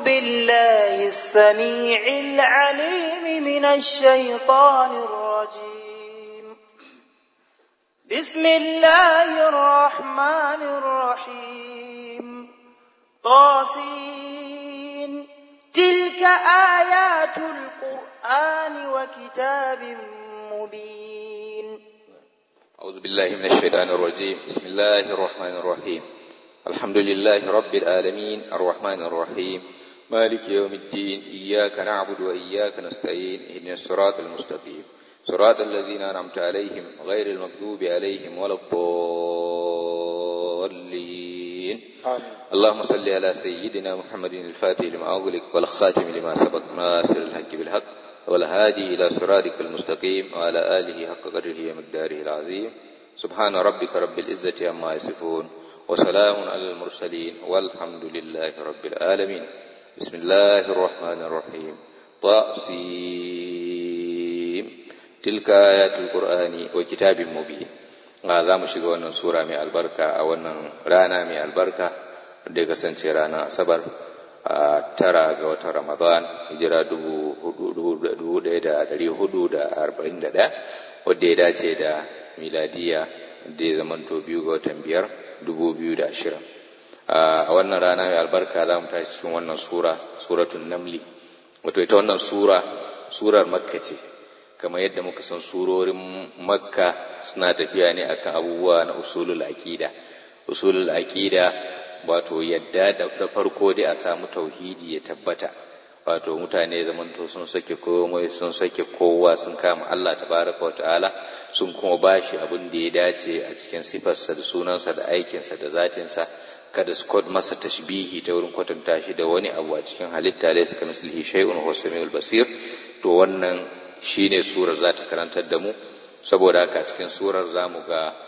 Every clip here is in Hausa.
بالله السميع العليم من الشيطان الرجيم. بسم الله الرحمن الرحيم. طاسين تلك آيات القرآن وكتاب مبين. أعوذ بالله من الشيطان الرجيم. بسم الله الرحمن الرحيم. الحمد لله رب العالمين الرحمن الرحيم مالك يوم الدين. إياك نعبد وإياك نستعين. اهدنا الصراط المستقيم صراط الذين أنعمت عليهم غير المغضوب عليهم ولا الضالين. اللهم صل على سيدنا محمد الفاتح لما أغلق والخاتم لما سبق ناصر الحق بالحق والهادي إلى صراطك المستقيم وعلى آله حق قدره ومقداره العظيم. سبحان ربك رب العزة عما يصفون وسلام على المرسلين والحمد لله رب العالمين. بسم الله الرحمن الرحيم. طاسين تلك آيات القرآن وكتاب مبين. za mu shiga wannan sura mai albarka a wannan rana mai albarka da ya kasance ranar asabar a 9 ga watan Ramadan hijira 1441 wadda ya dace da miladiya da ya zamanto 2 ga watan 5 2020. A wannan rana mai albarka za mu tashi cikin wannan suratul namli. Wato ita wannan surar makka ce, kamar yadda muka san surorin makka suna tafiya ne akan abubuwa na usulul aqida. Usulul aqida wato yadda da farko dai a samu tauhidi ya tabbata, wato mutane zamanto sun sake komai, sun sake kowa, sun kama Allah tabaraka wa ta'ala, sun kuma bashi abin da ya dace a cikin sifarsa da sunansa da aikinsa da zatinsa, kada su masa tashbihi ta wurin kwatanta shi da wani abu a cikin halitta, laysa kamithlihi shay'un huwa samiul basir. To wannan shine surar za ta karantar da mu. Saboda haka cikin surar zamu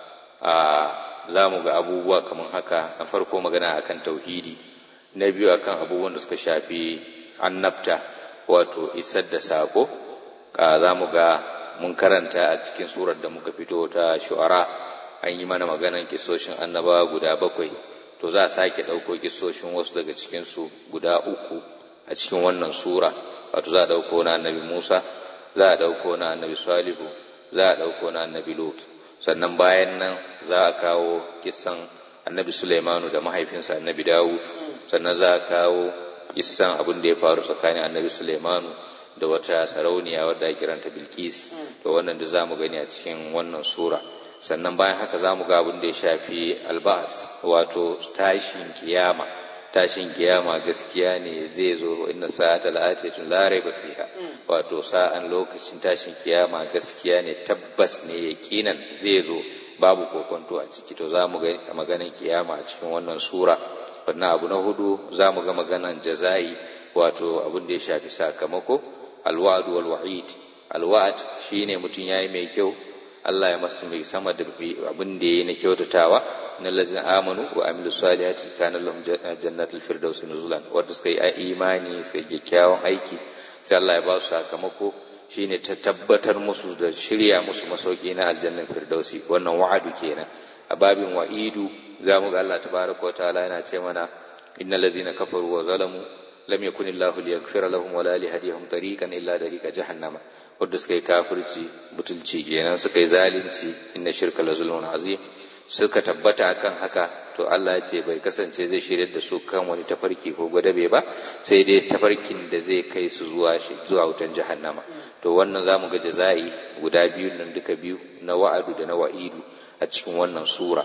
ga abubuwa kamar haka. Na farko magana akan tauhidi, na biyu akan abubuwan da suka shafi annabta, wato isar da sako. Zamu ga mun karanta a cikin surar da muka fito ta Shu'ara, an yi mana maganan kissoshin annabawa guda 7. To za a sake ɗauko kissoshin wasu daga cikin su guda 3 a cikin wannan sura. Wato za a ɗauko na annabi Musa, za a ɗauko na annabi Salihu, za a ɗauko na annabi Lut. Sannan bayan nan za a kawo kissan annabi Sulaimanu da mahaifinsa annabi Dawud. Sannan za a kawo kissan abin da ya faru tsakanin annabi Sulaimanu da wata sarauniya wadda ake kiranta Bilqis. To wannan da za mu gani a cikin wannan sura. Sannan bayan haka za mu ga abin da ya shafi albas, wato tashin kiyama. Tashin kiyama gaskiya ne zai zo, inna sa'ata la'atiyatun la raiba fiha. Wato sa'an lokacin tashin kiyama gaskiya ne, tabbas ne, yaqinan zai zo, babu kokonto a ciki. To zamu ga maganan kiyama a cikin wannan sura. Wannan abu na 4 zamu ga maganan jazai, wato abin da ya shafi sakamako, alwa'd wal wa'id. Alwa'd shine mutun yayi mai kyau, Allah ya masa mai sama da abin da yayi na kyautatawa. Innal ladzina amanu wa amilus salihati kana lahum jannatul firdausi nuzulan. Wanda suka yi imani, suka yi kyakkyawan aiki, sai Allah ya ba su sakamako, shine ta tabbatar musu da shirya musu masauki na aljannan firdausi. Wannan wa'adu kenan. A babin wa'idu zamu ga Allah tabaraka wa ta'ala yana ce mana innal ladzina kafaru wa zalamu lam yakunillahu liyaghfira lahum wa la liyahdihim tariqan illa tariqa jahannama. Wanda suka yi kafirci, butulci kenan, suka yi zalunci, inna shirka la zulmun azim, suka tabbata akan haka, to Allah ya ce bai kasance zai shiryar da su kan wani tafarki ko gwadabe ba, sai dai tafarkin da zai kai su zuwa wutan jahannama. To wannan zamu ga jazai guda biyu nan, duka biyu, na wa'adu da na wa'idu a cikin wannan sura.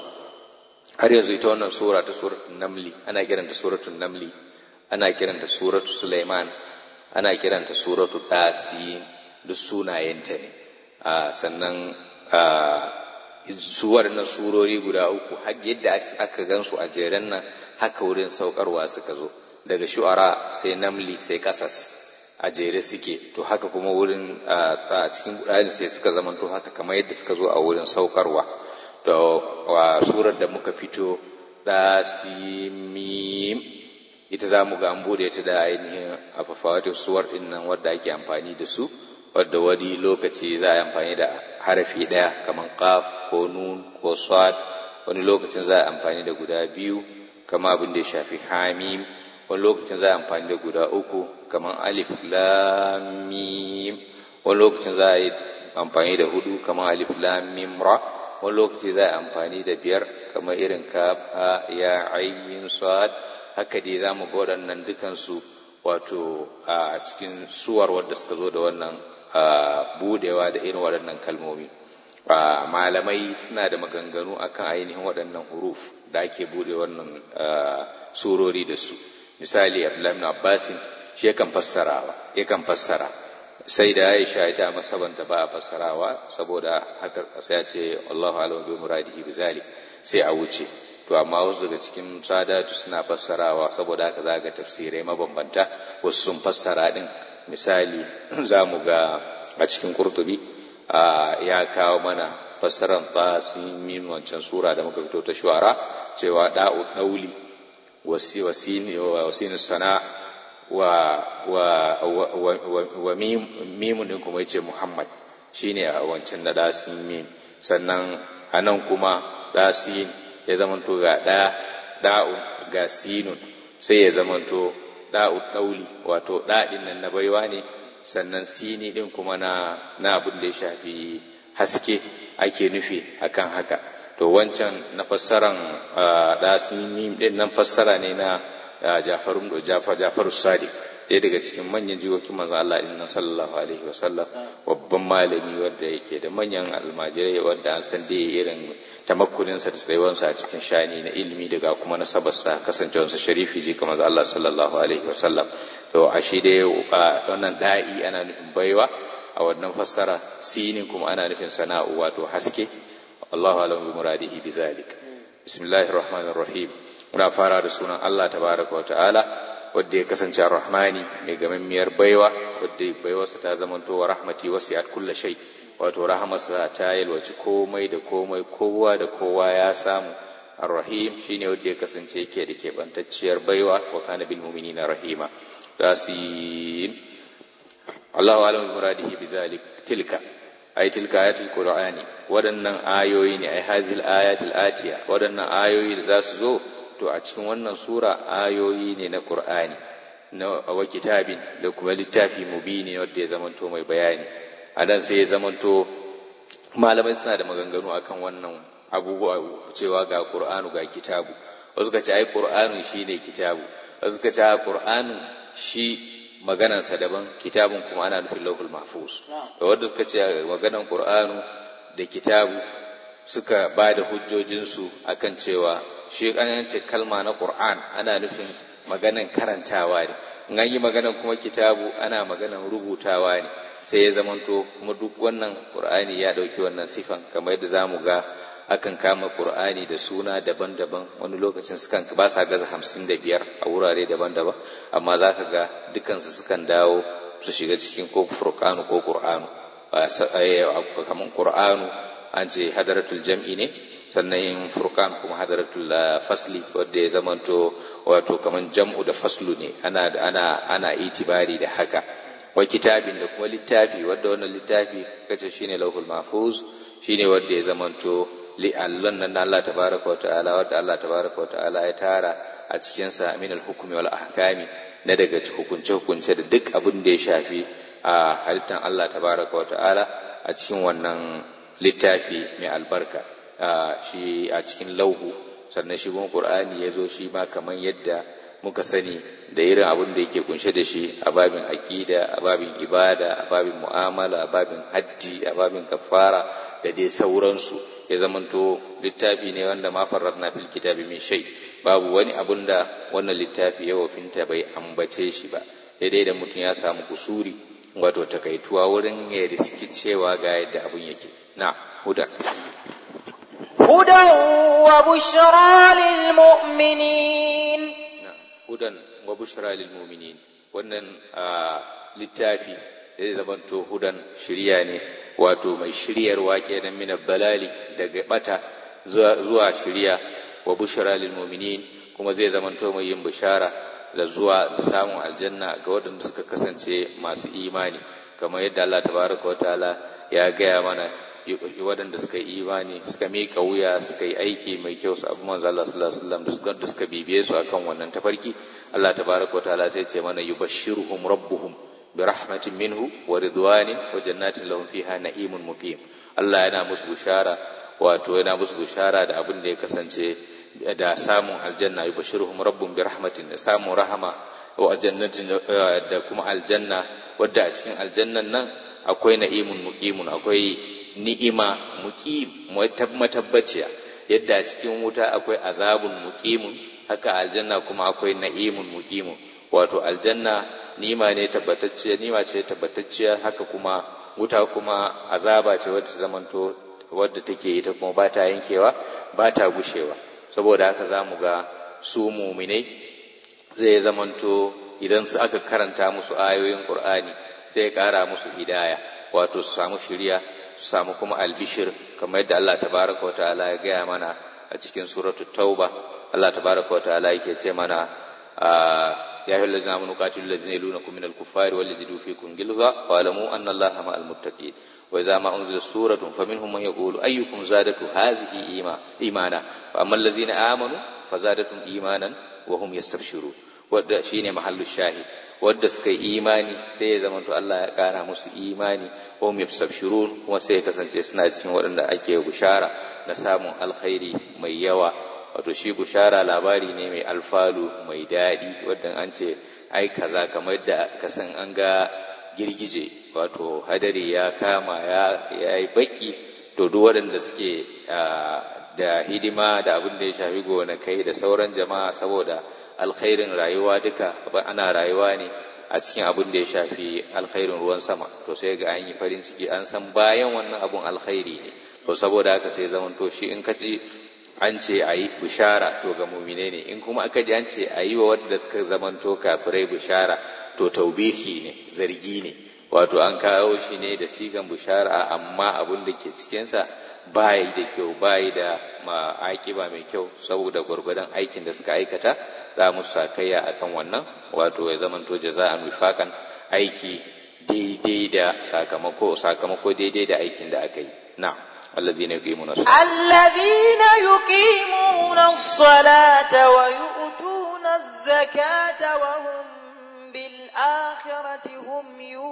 Har yanzu ita wannan sura ta suratul namli, ana kiranta suratul namli, ana kiranta suratul Sulaiman, ana kiranta suratul Tasin, duk sunayenta ne. Sannan su waɗannan surori guda 3, har yadda aka gansu a jeren nan, haka wurin saukarwa suka zo. Daga Shu'ara sai Namli sai Qasas a jere suke. To haka kuma wurin a cikin Qur'ani sai suka zamanto haka kamar yadda suka zo a wurin saukarwa. To surar da muka fito Tasimim, ita za mu ga an bude ta da ainihin afafawatin suwar ɗin nan wadda ake amfani da su, wadda wani lokaci za a yi amfani da harafi ɗaya kamar qaf ko nun ko sad, wani lokacin za a yi amfani da guda biyu kama abin da ya shafi hamim, wani lokacin za a amfani da guda 3 kamar alif lam mim, wani lokacin za a yi amfani da 4 kamar alif lam mim ra, wani lokaci za a amfani da 5 kamar irin kaf ha ya ayin sad. Haka dai za mu ga waɗannan dukansu wato a cikin suwar wadda suka zo da wannan budewa da irin waɗannan kalmomi. Malamai suna da maganganu akan ainihin waɗannan huruf da ake bude wannan surori da su. Misali Abdullahi ibn Abbas shi yakan fassara, sai da Aisha ita masabanta ba a fassarawa, saboda haka sai ya ce Allahu a'lam bi muradihi bizalik, sai a wuce. To amma wasu daga cikin sadatu suna fassarawa, saboda haka za ga tafsirai mabambanta, wasu sun fassara din. Misali za mu ga a cikin Qurtubi ya kawo mana fassaran tasin min wancan sura da muka fito ta Shu'ara, cewa da'u dauli wasin sana wa mimun din kuma yace Muhammad, shine a wancan da dasin mim. Sannan anan kuma dasin ya zamanto ga da'u ga sinun, sai ya zamanto da'u dauli, wato da'in nan na baiwa ne, sannan sini din kuma na abin da ya shafi haske ake nufi akan haka. To wancan na fassaran dasin mim din nan fassara ne na Jafaru Sadiq, ɗaya daga cikin manyan jikokin manzon Allah inna sallallahu alaihi wasallam, babban malami wanda yake da manyan almajirai, wanda an san dai irin tamakkuninsa da tsayuwansa a cikin shani na ilimi, daga kuma nasabarsa kasancewarsa sharifi jikan manzon Allah sallallahu alaihi wasallam. To a shi dai wannan da'i ana nufin baiwa a wannan fassara, sinin kuma ana nufin sana'u wato haske. Allahu a'lam bi muradihi bizalik. Bismillahir rahmanir rahim. Muna fara da sunan Allah tabaraka wa ta'ala, wanda ya kasance ar-rahmani mai gamammiyar baiwa, wanda baiwarsa ta zamanto wa rahmati wasi'at kulli shay, wato rahmarsa ta yalwaci komai da komai, kowa da kowa ya samu. Ar-rahim shine wanda ya kasance yake da kebantacciyar baiwa, wa kana bil mu'minina rahima. Yasin. Allahu a'lam bi muradihi bizalik. Tilka ayatul qur'ani, wadannan ayoyi ne, ai hazil ayatul atiya, wadannan ayoyi da za su zo to a cikin wannan sura ayoyi ne na Qur'ani, na wa kitabin, da kuma littafi mubini wanda ya zamanto mai bayani. A dan sai ya zamanto malamai suna da maganganu akan wannan abubuwa, cewa ga Qur'anu ga kitabu. Wasu ka ce ai Qur'anu shine kitabu, wasu ka ce Qur'anu shi maganarsa daban, kitabun kuma ana nufin lauhul mahfuz. Da wanda suka ce maganar Qur'anu da kitabu suka ba da hujjojinsu akan cewa shi an ce kalma na Qur'an ana nufin maganan karantawa ne, in an yi maganan kuma kitabu ana maganan rubutawa ne. Sai ya zamanto kuma duk wannan Qur'ani ya dauki wannan sifan, kamar yadda zamu ga akan kama Qur'ani da suna daban-daban, wani lokacin sukan ba sa gaza 55 a wurare daban-daban, amma zaka ga dukansu sukan dawo su shiga cikin ko Furqanu ko Qur'anu. Kamar Qur'anu an ce hadaratul jam'i ne, sannan yin Furqan kuma hadaratul fasli, wanda ya zamanto wato kaman jam'u da faslu ne, ana itibari da haka. Wa kitabin, da kuma littafi, wanda wannan littafi kace shine lauhul mahfuz, shine wanda ya zamanto li'allan nan Allah tabaraka wa ta'ala, wanda Allah tabaraka wa ta'ala ya tara a cikin sa min al-hukmi wal ahkami, na daga hukunce da duk abin da ya shafi a halittan Allah tabaraka wa ta'ala a cikin wannan littafi mai albarka. Shi a cikin lauhu. Sannan shi kuma Qur'ani ya zo shi ma kaman yadda muka sani da irin abin da yake kunshe da shi a babin aqida, a babin ibada, a babin mu'amala, a babin haddi, a babin kafara da dai sauransu. Ya zamanto littafi ne wanda ma farratna fil kitabi min shay, babu wani abun da wannan littafi ya wafinta bai ambace shi ba, daidai da mutum ya samu kusuri, wato takaituwa wurin ya riski cewa ga yadda abun yake. Na hudan wa bushra lil mu'minin. Hudan wa bushra lil mu'minin, wannan littafi zai zamanto hudan, shiriya ne, wato mai shiryarwa kenan, min balali, daga bata zuwa shiriya. Wa bushra lil mu'minin, kuma zai zamanto mai yin bishara da zuwa da samun aljanna ga waɗanda suka kasance masu imani, kamar yadda Allah tabaraka wa ta'ala ya gaya mana waɗanda suka yi imani suka miƙa wuya suka yi aiki mai kyau su abu manzo Allah sallallahu alaihi wasallam da suka bibiye su akan wannan tafarki Allah tabaraka wa ta'ala sai ce mana yubashshiruhum rabbuhum birahmatin minhu wa ridwanin wa jannatin lahum fiha na'imun muqim. Allah yana musu bushara, wato yana musu bushara da abin da ya kasance da samun aljanna. Yubashshiruhum rabbuhum birahmatin, da samun rahama wa jannatin, da kuma aljanna wadda a cikin aljannan nan akwai na'imun muqimun, akwai ni'ima muqim matabbaciya. Yadda a cikin wuta akwai azabun muqimun, haka aljanna kuma akwai na'imun muqimun. Wato aljanna ni'ima ne tabbatacciya, ni'ima ce tabbatacciya, haka kuma wuta kuma azaba ce wadda zamanto wadda take ita kuma ba ta yankewa, ba ta gushewa. Saboda haka zamu ga su mu'minai zai zamanto idan su aka karanta musu ayoyin Qur'ani sai ya ƙara musu hidaya, wato su samu shiriya, su samu kuma albishir, kamar yadda Allah tabaraka wa ta'ala ya gaya mana a cikin suratul Tauba. Allah tabaraka wa ta'ala yake ce mana ya ayyuhal ladzina amanu qatilul ladzina yalunakum minal kuffari wal yajidu fikum ghilza wa alamu anna Allaha ma'al muttaqin wa idza ma unzilat suratun faminhum man yaqulu ayyukum zadatu hadhihi imana fa ammal ladzina amanu fazadatum imanan wa hum yastabshirun. Wadda shine mahallu shahid, wadda suka yi imani sai ya zama to Allah ya kara musu imani, wa hum yastabshirun, kuma sai ya kasance suna cikin waɗanda ake bushara na samun alkhairi mai yawa. Wato shi bushara labari ne mai alfalu mai daɗi, wadda an ce ai kaza, kamar da kasan an ga girgije, wato hadari ya kama ya yi baki, to duk waɗanda suke da hidima da abin da ya shafi gonakai da sauran jama'a, saboda alkhairin rayuwa duka ana rayuwa ne a cikin abin da ya shafi alkhairin ruwan sama, to sai ga an yi farin ciki, an san bayan wannan abun alkhairi ne. To saboda haka sai zaman to shi in ka ji an ce a yi bishara to ga mumine ne, in kuma aka ji an ce a yi wa wadda suka zamanto kafirai bishara to taubihi ne, zargi ne. Wato an kawo shi ne da sigan bishara, amma abin da ke cikinsa bayi da kyau, bayi da ma'aƙiba mai kyau, saboda gwargwadon aikin da suka aikata za mu sakayya akan wannan. Wato ya zamanto jaza'an wifaqan, aiki daidai da sakamako daidai da aikin da aka yi. Na'am. الذين يقيمون الصلاة ويؤتون الزكاة وهم بالآخرة هم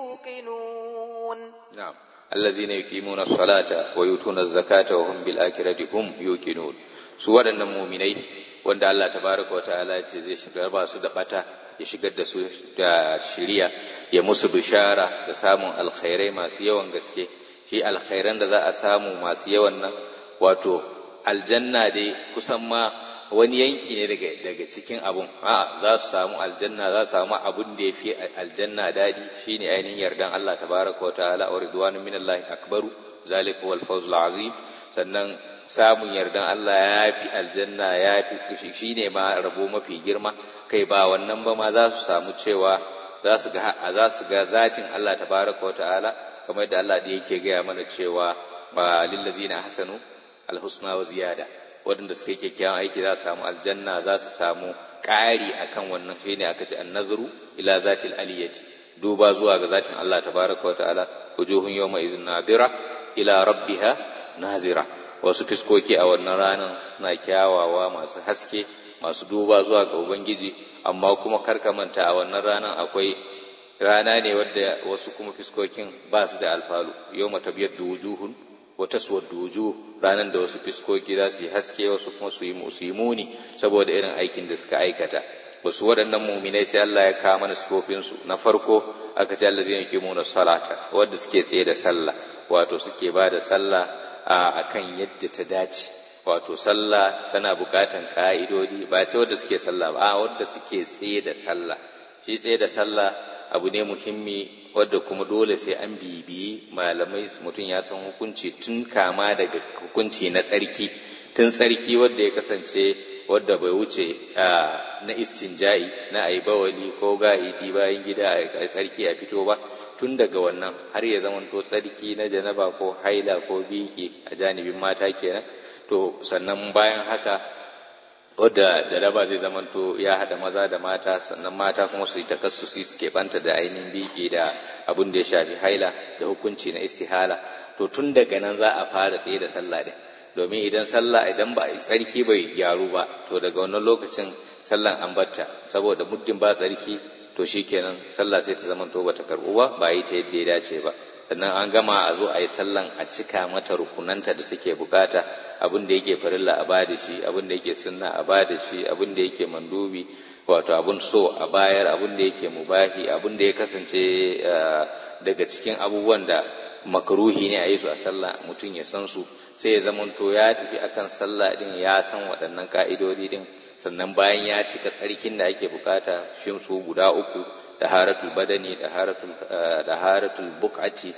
يوقنون. نعم. الذين يقيمون الصلاة ويؤتون الزكاة وهم بالآخرة هم يوقنون. su waɗannan muminai wanda Allah tabaraka wa ta'ala ya ce zai shigar ba su da bata, ya shigar da su da shiriya, ya musu bishara da samun alkhairai masu yawan gaske. Shi alkhairan da za a samu masu yawan nan, wato aljanna dai kusan ma wani yanki ne daga cikin abun. Za su samu aljanna, za su samu abun da ya fi aljanna daɗi, shine ainihin yardan Allah tabaraka wa ta'ala, wa ridwanun minallahi akbaru zalika wal fawzul azim. Sannan samun yardan Allah ya fi aljanna, ya fi shine ma rabo mafi girma. Kai ba wannan ba ma za su samu cewa za su ga zatin Allah tabaraka wa ta'ala, kamar da Allah da yake gaya mana cewa ba lillazina hasanu alhusna wa ziyada, waɗanda suka yi kyakkyawan aiki za su samu aljanna, za su samu ƙari akan wannan. shine aka ce annazuru ila zatil aliyati, duba zuwa ga zatin Allah tabaraka wa ta'ala. wujuhun yawma izin nadira ila rabbiha nazira, wasu fiskoki a wannan ranar suna kyawawa, masu haske, masu duba zuwa ga ubangiji. Amma kuma karka manta a wannan ranar akwai rana ne wadda wasu kuma fiskokin ba su da alfalu. yawma tabyaddu wujuhun wa taswaddu wujuh, ranan da wasu fiskoki za su yi haske, wasu kuma su yi muni saboda irin aikin da suka aikata. Wasu waɗannan muminai sai Allah ya kawo mana sifofinsu. Na farko aka ce allazina yuqimuna salata, wanda suke tsaye da sallah, wato suke ba da sallah akan yadda ta dace. Wato sallah tana bukatan ka'idodi, ba ce wanda suke sallah ba, wanda suke tsaye da sallah. Shi tsaye da sallah abu ne muhimmi, wadda kuma dole sai an bibiyi malamai, mutum ya san hukunci tun kama daga hukunci na tsarki, tun tsarki wadda ya kasance wadda bai wuce na istinja'i, na ayi bawali ko ga'idi bayan gida a tsarki a fito ba, tun daga wannan har ya zamanto tsarki na janaba ko haila ko biki a janibin mata kenan. To sannan bayan haka wadda jaraba zai zamanto ya haɗa maza da mata, sannan mata kuma su yi takassusi suke banta da ainihin biki da abin da ya shafi haila da hukunci na istihala. To tun daga nan za a fara tsaye da sallah din, domin idan ba tsarki bai gyaru ba, to daga wannan lokacin sallan an batta, saboda muddin ba tsarki to shikenan sallah sai ta zamanto bata karɓu ba yi ta yadda ya dace ba. sannan an gama a zo a yi sallan a cika mata rukunanta da take bukata, abin da yake farilla a bada shi, abin da yake sunna a bada shi, abin da yake mandubi wato abin so a bayar, abin da yake mubahi, abin da ya kasance daga cikin abubuwan da makruhi ne a yi su a sallah mutum ya san su, sai ya zamanto ya tafi akan sallah din ya san waɗannan ka'idodi din, sannan bayan ya cika tsarkin da ake bukata shin su guda uku, taharatul badani, taharatul buqati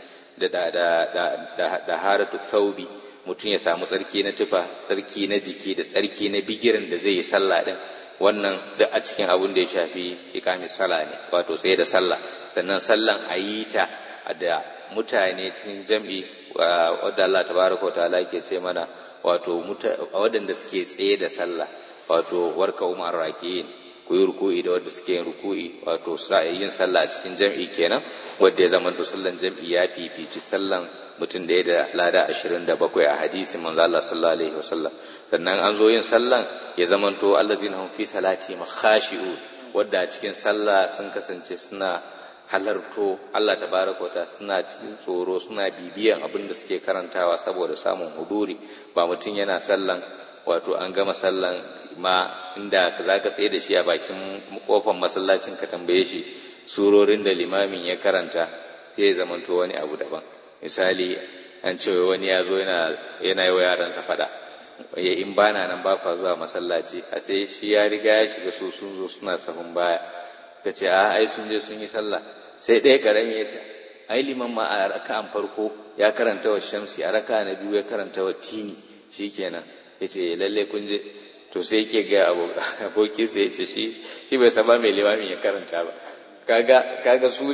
da taharatul thawbi, mutum ya samu tsarki na tufa, tsarki na jiki da tsarki na bigirin da zai yi sallah din. Wannan duk a cikin abin da ya shafi iqamis sala ne, wato sai da sallah. Sannan sallan ayi ta da mutane cikin jam'i, wadda Allah tabaraka wa ta'ala yake ce mana wato waɗanda suke tsaye da sallah, wato warka umar raki'in, ku yi ruku'i da wadda suke yin ruku'i, wato yin sallah a cikin jam'i kenan, wadda ya zama to sallan jam'i ya fifici sallan mutum da ya da lada 27 a hadisi manzo Allah sallallahu alaihi wasallam. Sannan an zo yin sallan ya zama to allazina hum fi salati makhashi'un, wadda a cikin sallah sun kasance suna halarto Allah tabaraka wa ta'ala, suna cikin tsoro, suna bibiyan abin da suke karantawa saboda samun huduri. Ba mutum yana sallan wato an gama sallan ma inda za ka tsaye da shi a bakin kofar masallacin ka tambaye shi surorin da limamin ya karanta, sai ya zamanto wani abu daban. Misali an ce wani ya zo yana yi wa yaransa fada, in bana nan ba kwa zuwa masallaci, a sai shi ya riga ya shiga, su sun zo suna sahun baya, ka ce ai sun je sun yi sallah. Sai ɗaya karami ya ce ai liman ma a raka'an farko ya karanta wa shamsi, a raka'a na biyu ya karanta wa tini, shikenan ya ce lalle kun je. To sai yake ga aboki sai ya ce shi bai saba mai limamin ya karanta ba. Kaga su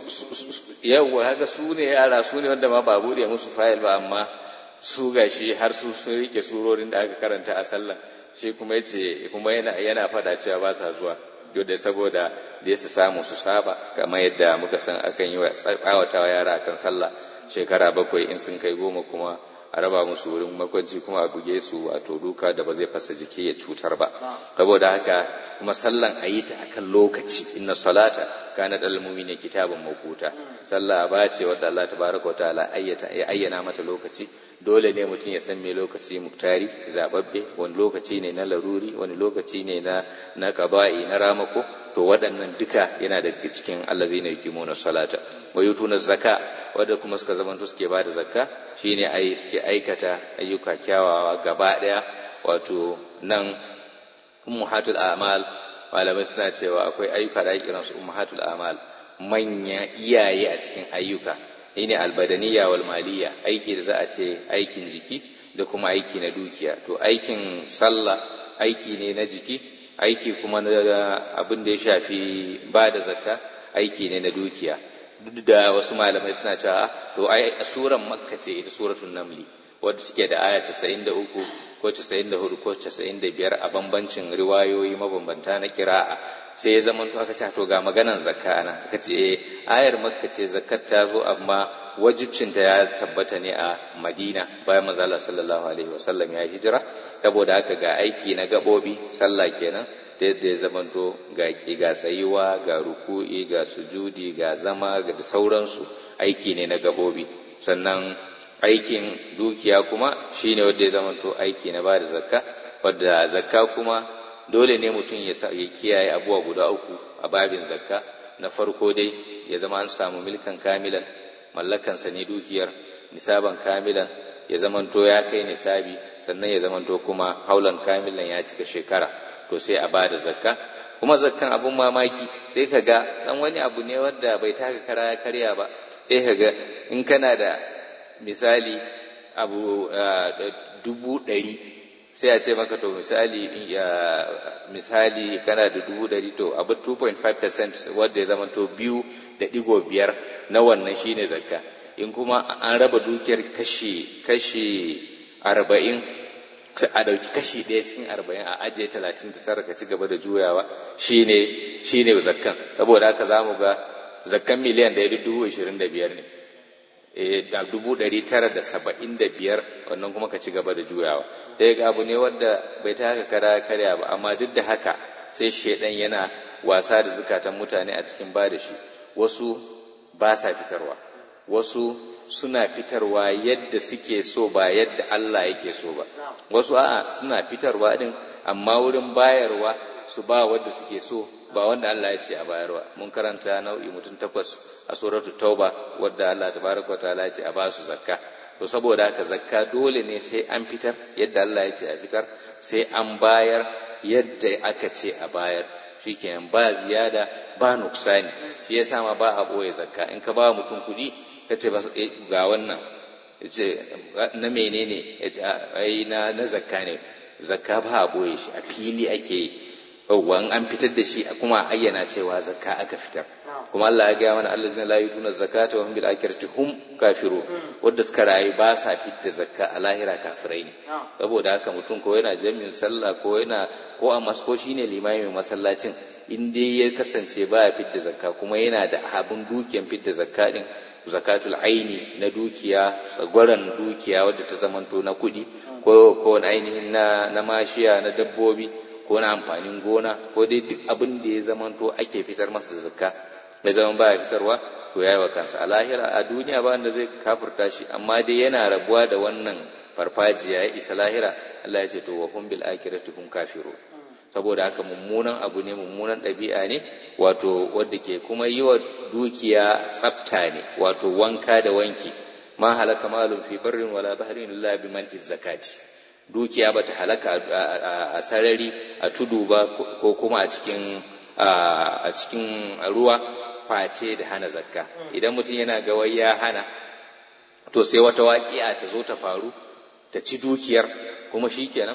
ne yara, su ne wanda ma ba bude musu fayil ba, amma su gashi har su sun rike surorin da aka karanta a sallah. Shi kuma yace kuma yana fada cewa ba sa zuwa, yau da saboda da su samu su saba, kamar yadda muka san akan yi wa tsawatawa yara akan sallah shekara 7, in sun kai 10 kuma a raba musu wurin makwanci, kuma a buge su wato duka da ba zai fasa jiki ya cutar ba. Saboda haka kuma sallan a yi ta akan lokaci, inna salata kanat alal mu'minina kitaban mawquta. Sallah ba ce wadda Allah tabaraka wa ta'ala ya ayyana mata lokaci. Dole ne mutum ya san me lokaci muktari zababbe, wani lokaci ne na laruri, wani lokaci ne na qada'i, na ramako. To waɗannan duka yana daga cikin allazina yuqimuna salata wa yutuna zakka, wanda kuma suka zamanto suke bada zakka, shine suke aikata ayyuka kyawawa gaba daya. Wato nan ummahatul a'mal, malamai suna cewa akwai ayyuka da ake kiransu ummahatul a'mal, manya iyaye a cikin ayyuka, shine albadaniya wal maliya, aiki da za a ce aikin jiki da kuma aiki na dukiya. To aikin sallah aiki ne na jiki, aiki kuma na abin da ya shafi ba da zakka aiki ne na dukiya. Duk da wasu malamai suna cewa to ai suran makka ce ita suratul namli, wadda take da aya 93 ko 94 ko 95 a bambancin riwayoyi mabambanta na kira'a. Sai ya zama aka ce to ga maganan zakka ana, aka ce ayar makka ce, zakat ta zo amma wajibcinta ya tabbata ne a Madina bayan manzo Allah sallallahu alaihi wasallam ya hijira. Saboda haka ga aiki na gabobi, sallah kenan, da yadda ya zamanto ga tsayuwa, ga ruku'i, ga sujudi, ga zama, ga sauransu, aiki ne na gabobi. Sannan aikin dukiya kuma shine wanda ya zamanto aiki na bada zakka, wadda zakka kuma dole ne mutum ya kiyaye abubuwa guda 3 a babin zakka. Na farko dai ya zama an samu milkan kamilan, mallakansa ne dukiyar, nisaban kamilan, ya zamanto ya kai nisabi, sannan ya zamanto kuma haulan kamilan ya cika shekara, to sai a bada zakka. Kuma zakkan abun mamaki, sai ka ga dan wani abu ne wanda bai taka kara ya karya ba, sai ka ga in kana da misali abu 100, sai a ce maka to misali kana da 100, to abu 2.5% wanda ya zama to 2.5 na wannan shine zakka. In kuma an raba dukiyar kashi 40, a ɗauki kashi 1 cikin 40 a ajiye 39 ka ci gaba da juyawa shine zakkan. Saboda haka za mu ga zakkan miliyan 125 ne, 975 wannan kuma ka ci gaba da juyawa. Sai ga abu ne wanda bai ta haka karya ba, amma duk da haka sai shedan yana wasa da zukatan mutane a cikin ba da shi. Wasu ba sa fitarwa, wasu suna fitarwa yadda suke so ba yadda Allah yake so ba, wasu suna fitarwa din amma wurin bayarwa su ba wanda suke so ba wanda Allah ya ce a bayarwa. Mun karanta nau'i mutum 8 a suratul tauba wadda Allah tabaraka wataala ya ce a ba su zakka. To saboda haka zakka dole ne sai an fitar yadda Allah ya ce a fitar, sai an bayar yadda aka ce a bayar, shikenan ba ziyada ba nuksani. Shi yasa ma ba a boye zakka. In ka ba mutum kuɗi kace ga wannan, yace na menene, yace ai na zakka ne. Zakka ba a boye shi, a fili ake yi. Yawwa an fitar da shi kuma ayyana cewa zakka aka fitar. Kuma Allah ya gaya mana allazina la yutuna zakata wa hum bil akhirati hum kafirun, wanda suka rayu ba sa fitar zakka a lahira kafirai ne. Saboda haka mutum ko yana jami'in sallah ko a masko shine limamin masallacin, in dai ya kasance ba ya fitar zakka kuma yana da abin dukiyan fitar zakka din, zakatul aini na dukiya, tsagwaran dukiya wadda ta zamanto na kuɗi ko ainihin na mashiya na dabbobi ko na amfanin gona, ko dai duk abin da ya zamanto ake fitar masa da zakka mai zaman baya fitarwa, to yayi wa kansa. A lahira a duniya ba wanda zai kafirta shi, amma dai yana rabuwa da wannan farfajiya ya isa lahira. Allah ya ce to wa hum bil akhirati hum kafirun. Saboda haka mummunan abu ne, mummunan ɗabi'a ne, wato wanda ke kuma yi wa dukiya tsafta ne, wato wanka da wanki. Ma halaka malun fi barrin wala bahrin illa biman izzakati. Dukiya bata halaka a sarari, a tudu ba, ko kuma a cikin ruwa, face da hana zakka. Idan mutum yana ga wai ya hana, to sai wata waƙi'a ta zo ta faru ta ci dukiyar, kuma shikenan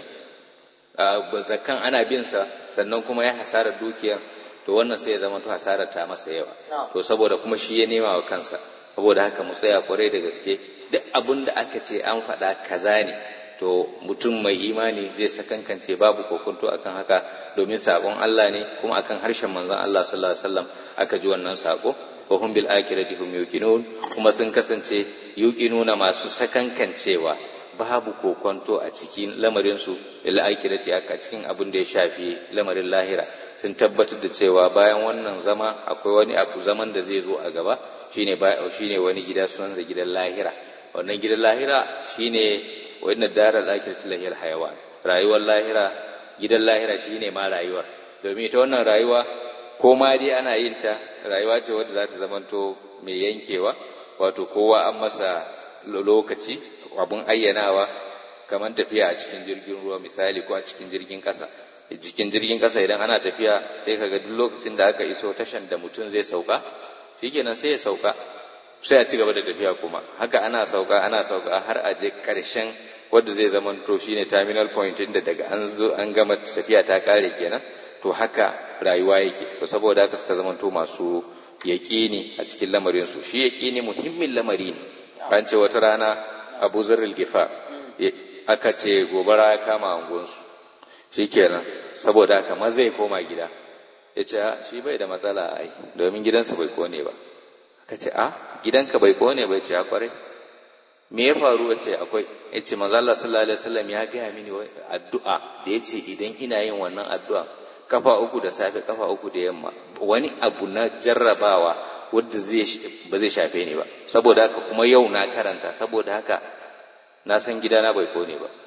zakkan ana bin sa, sannan kuma ya hasara dukiyar, to wannan sai ya zama to hasarar ta masa yawa. To saboda kuma shi ya nema wa kansa. Saboda haka mu tsaya kwarai da gaske, duk abin da aka ce an faɗa kaza ne, to mutum mai imani zai sakankance babu kokonto akan haka, domin sakon Allah ne, kuma akan harshen manzon Allah sallallahu alaihi wasallam aka ji wannan sako. Wa hum bil akhirati hum yuqinun, kuma sun kasance yuqinuna masu sakankancewa, babu kokonto a cikin lamarin su bil akhirati, aka cikin abin da ya shafi lamarin lahira. Sun tabbatar da cewa bayan wannan zama akwai wani abu zaman da zai zo a gaba, shine wani gida sunan da gidan lahira. Wannan gidan lahira shine wa inna daral akhirati lahiyal hayawan. Rayuwar lahira, gidan lahira shine ma rayuwar, domin ita wannan rayuwa ko ma dai ana yin ta rayuwa ce wadda za ta zamanto mai yankewa, wato kowa an masa lokaci abun ayyanawa, kamar tafiya a cikin jirgin ruwa misali, ko a cikin jirgin ƙasa. Cikin jirgin ƙasa idan ana tafiya sai kaga duk lokacin da aka iso tashan da mutum zai sauka, shikenan sai ya sauka, sai a ci gaba da tafiya. Kuma haka ana sauka har a je ƙarshen wanda zai zama to shine terminal point, inda daga an zo an gama tafiya ta kare kenan. To haka rayuwa yake. To saboda haka suka zama to masu yaqini a cikin lamarin su. Shi yaqini muhimmin lamari ne. An ce wata rana Abu Zarril Ghifar aka ce gobara ya kama angonsu, shikenan saboda haka maza ya koma gida. Yace shi bai da matsala ai, domin gidansa bai kone ba. Aka ce gidanka bai kone ba? Yace ya kware. Me ya faru? Yace akwai. Yace manzo Allah sallallahu alaihi wasallam ya ga mini addu'a da yace idan ina yin wannan addu'a kafa 3 da safe, kafa 3 da yamma, wani abu na jarrabawa wanda ba zai shafe ni ba. Saboda haka kuma yau na karanta, saboda haka na san gidana bai kone ba.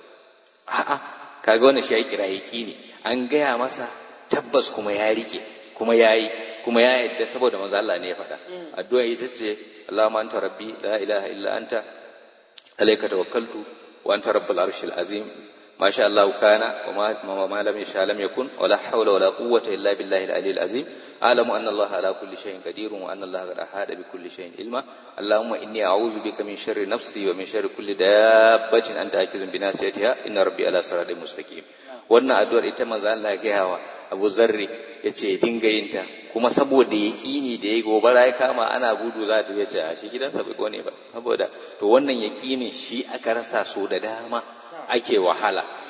Kaga wannan shi ya kira yaqini, an gaya masa tabbas kuma ya rike, kuma yayi, kuma ya yadda, saboda manzo Allah ne ya faɗa. Addu'a ita ce Allahumma anta rabbi la ilaha illa anta alayka tawakkaltu wa anta rabbul arshil azim ma sha Allah kana wa ma lam yasha lam yakun wa la hawla wa la quwwata illa billahi al-aliyyil azim a'lamu anna Allah ala kulli shay'in qadirun wa anna Allah qad ahata bi kulli shay'in ilma Allahumma inni a'udhu bika min sharri nafsi wa min sharri kulli dabbatin anta akizun bi nasiyatiha inna rabbi ala siratin mustaqim. Wannan addu'ar ita manzo Allah ya gaya wa Abu Zarri, yace dinga yin ta, kuma saboda yaqini da yayi gobara ya kama ana gudu za ta yace shi gidansa bai kone ba. Saboda to wannan yaqinin shi aka rasa so da dama, ake wahala.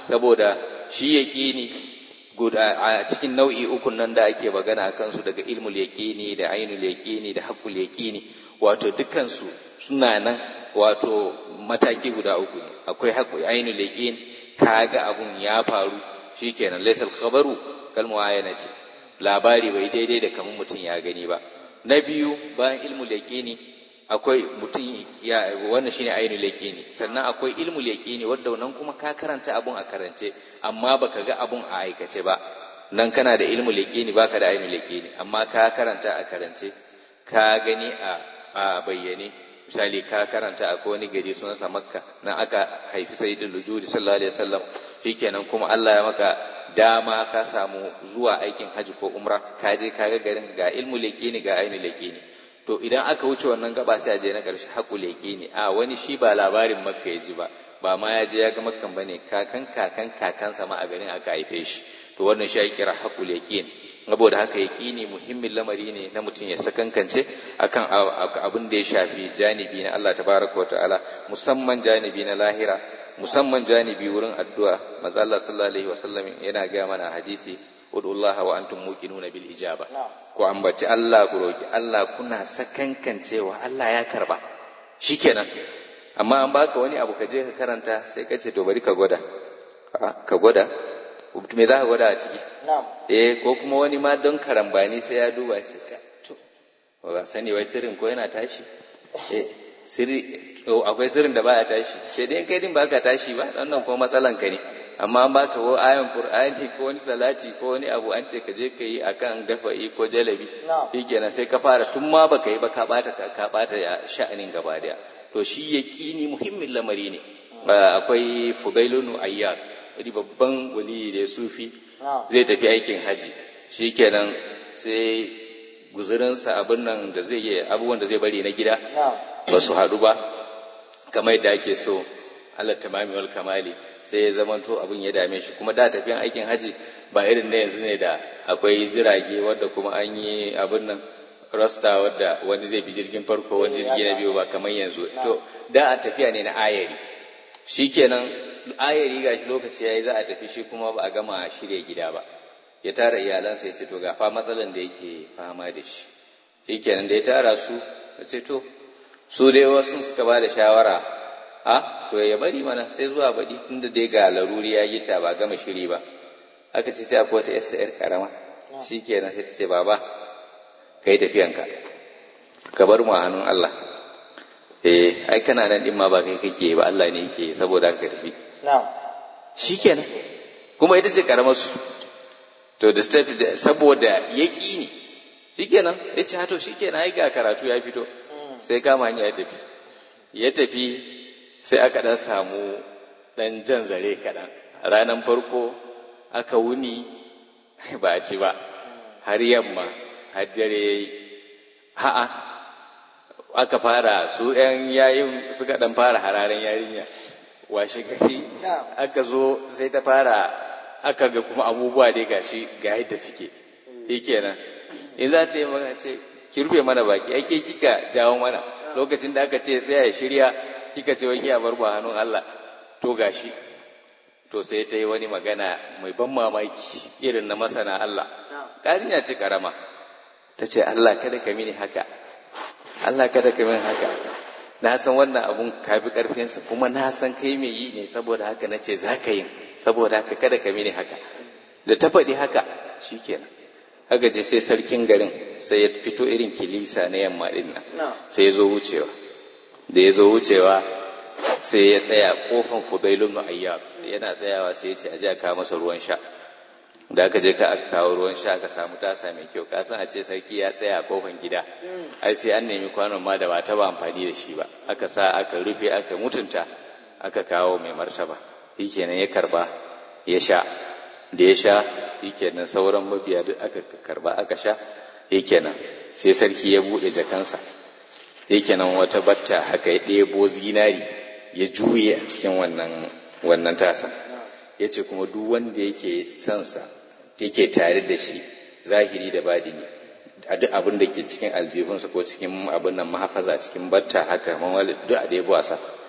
saboda shi yaqini a cikin nau'i ukun nan da ake magana a kansu daga ilmul yaqini da ainul yaqini da haqqul yaqini wato dukkan su suna nan wato mataki guda uku ne. Akwai haqqul ainul yaqin, kaga abun ya faru shikenan, laysal khabaru kal muayyanati, labari bai daidai da kaman mutum ya gani ba. Na biyu bayan ilmul yaqini akwai mutum ya, wannan shine ainul yaqini, sannan akwai ilmul yaqini wanda nan kuma ka karanta abun a karance amma baka ga abun a aikace ba. Nan kana da ilmul yaqini baka da ainul yaqini, amma ka karanta a karance, ka gani a bayyane. Misali ka karanta akwai wani gari sunansa Makka, nan aka haifi sayyidul wujudi sallallahu alaihi wasallam, shikenan kuma Allah ya maka dama ka samu zuwa aikin haji ko umra, ka je ka ga garin, ga ilmul yaqini ga ainul yaqini. To idan aka wuce wannan gaba sai a je na ƙarshe haƙul yaqini. Wani shi ba labarin Makka ya ji ba ma ya je ya ga Makkan bane, kakansa ma a garin aka haife shi. To wannan shi ake kira haƙul yaqin. Saboda haka yaqini muhimmin lamari ne na mutum ya sakankance akan abin da ya shafi janibi na Allah tabaraka wa ta'ala, musamman janibi na lahira, musamman janibi wurin addu'a. Manzo Allah sallallahu alaihi wasallam yana ga mana hadisi, ud'ullaha wa antum muqinuna bil ijaba. Ku ambaci Allah, ku roki Allah kuna sakankancewa Allah ya karba, shikenan. Amma an baka wani abu ka je ka karanta sai ka ce to bari ka gwada. Ka gwada me za ka gwada a ciki? Ko kuma wani ma don karambani sai ya duba ce to ba sani wai sirrin ko yana tashi. Akwai sirrin da baya tashi, sai dai kai din baka tashi ba, wannan kuma matsalan ka ne. Amma an baka ko ayan Qur'ani ko wani salati ko wani abu an ce ka je ka yi akan dafa'i ko jalabi, shikenan sai ka fara tun ma baka yi ba ka bata ya sha'anin gaba daya. To shi yaqini muhimmin lamari ne. Akwai Fudailun Ayyad, wani babban wali da sufi, zai tafi aikin haji, shikenan sai guzurinsa abin nan da zai yi, abubuwan da zai bari na gida ba su haɗu ba kamar yadda ake so, Allah tamami wal kamali, sai ya zamanto abin ya dame shi. Kuma da tafiyan aikin haji ba irin na yanzu ne da akwai jirage wadda kuma an yi abin nan rasta wadda wani zai bi jirgin farko wani jirgi na biyu ba kamar yanzu. To da a tafiya ne na ayari, shikenan ayari gashi lokaci yayi za a tafi, shi kuma ba a gama shirye gida ba. Ya tara iyalansa ya ce to ga fa matsalan da yake fama da shi. Shikenan da ya tara su ya ce to su dai wasu suka ba da shawara, to ya bari mana sai zuwa baɗi, inda dai ga laruri ya gita ba gama shiri ba. Aka ce sai akwai wata yar karama, shikenan sai ta ce baba kai tafiyanka, ka bar mu a hannun Allah. Ai kana nan din ma ba kai kake ba, Allah ne yake, saboda ka tafi. Shikenan kuma ita ce karamar su. To da saboda yaqini, shikenan ya ce to shikenan ai ga karatu ya fito, sai kama hanya ya tafi sai aka dan samu dan jan zare kaɗan. Ranar farko aka wuni ba a ci ba, har yamma har dare yayi. Aka fara su ‘yan yayin suka ɗan fara hararen yarinya, washe gari aka zo sai ta fara, aka ga kuma abubuwa dai gashi ga yadda suke. Shikenan in za ta yi maka ce ki rufe mana baki, ake kika jawo mana lokacin da aka ce tsaya ya shirya, kika ce wai kiya bar ba hannun Allah, to gashi. To sai ta yi wani magana mai ban mamaki irin na masana Allah. Ƙarinya ce karama, ta ce Allah kada ka mini haka, Allah kada ka mini haka, na san wannan abun kafi ƙarfinsa kuma na san kai mai yi ne, saboda haka na ce za ka yi, saboda haka kada ka mini haka. Da ta faɗi haka shikenan, haka je sai sarkin garin sai ya fito irin kilisa na yamma ɗin nan, sai ya zo wucewa. Da ya zo wucewa sai ya tsaya kofan Fudailun Ayyad, yana tsayawa sai ya ce a je a kawo masa ruwan sha. Da aka je aka kawo ruwan sha, aka samu tasa mai kyau. Ka san a ce sarki ya tsaya a kofan gida, ai sai an nemi kwanon ma da ba ta ba amfani da shi ba, aka sa aka rufe aka mutunta, aka kawo mai martaba. Shikenan ya karba ya sha, da ya sha shikenan sauran mabiya duk aka karba aka sha. Shikenan sai sarki ya bude jakansa, shikenan wata batta haka ya ɗebo zinari ya juye a cikin wannan tasa. Ya ce kuma duk wanda yake sansa, yake tare da shi zahiri da badini, a duk abin da ke cikin aljihunsa ko cikin abin nan mahafaza cikin batta haka mawali duk a ɗebo wasa,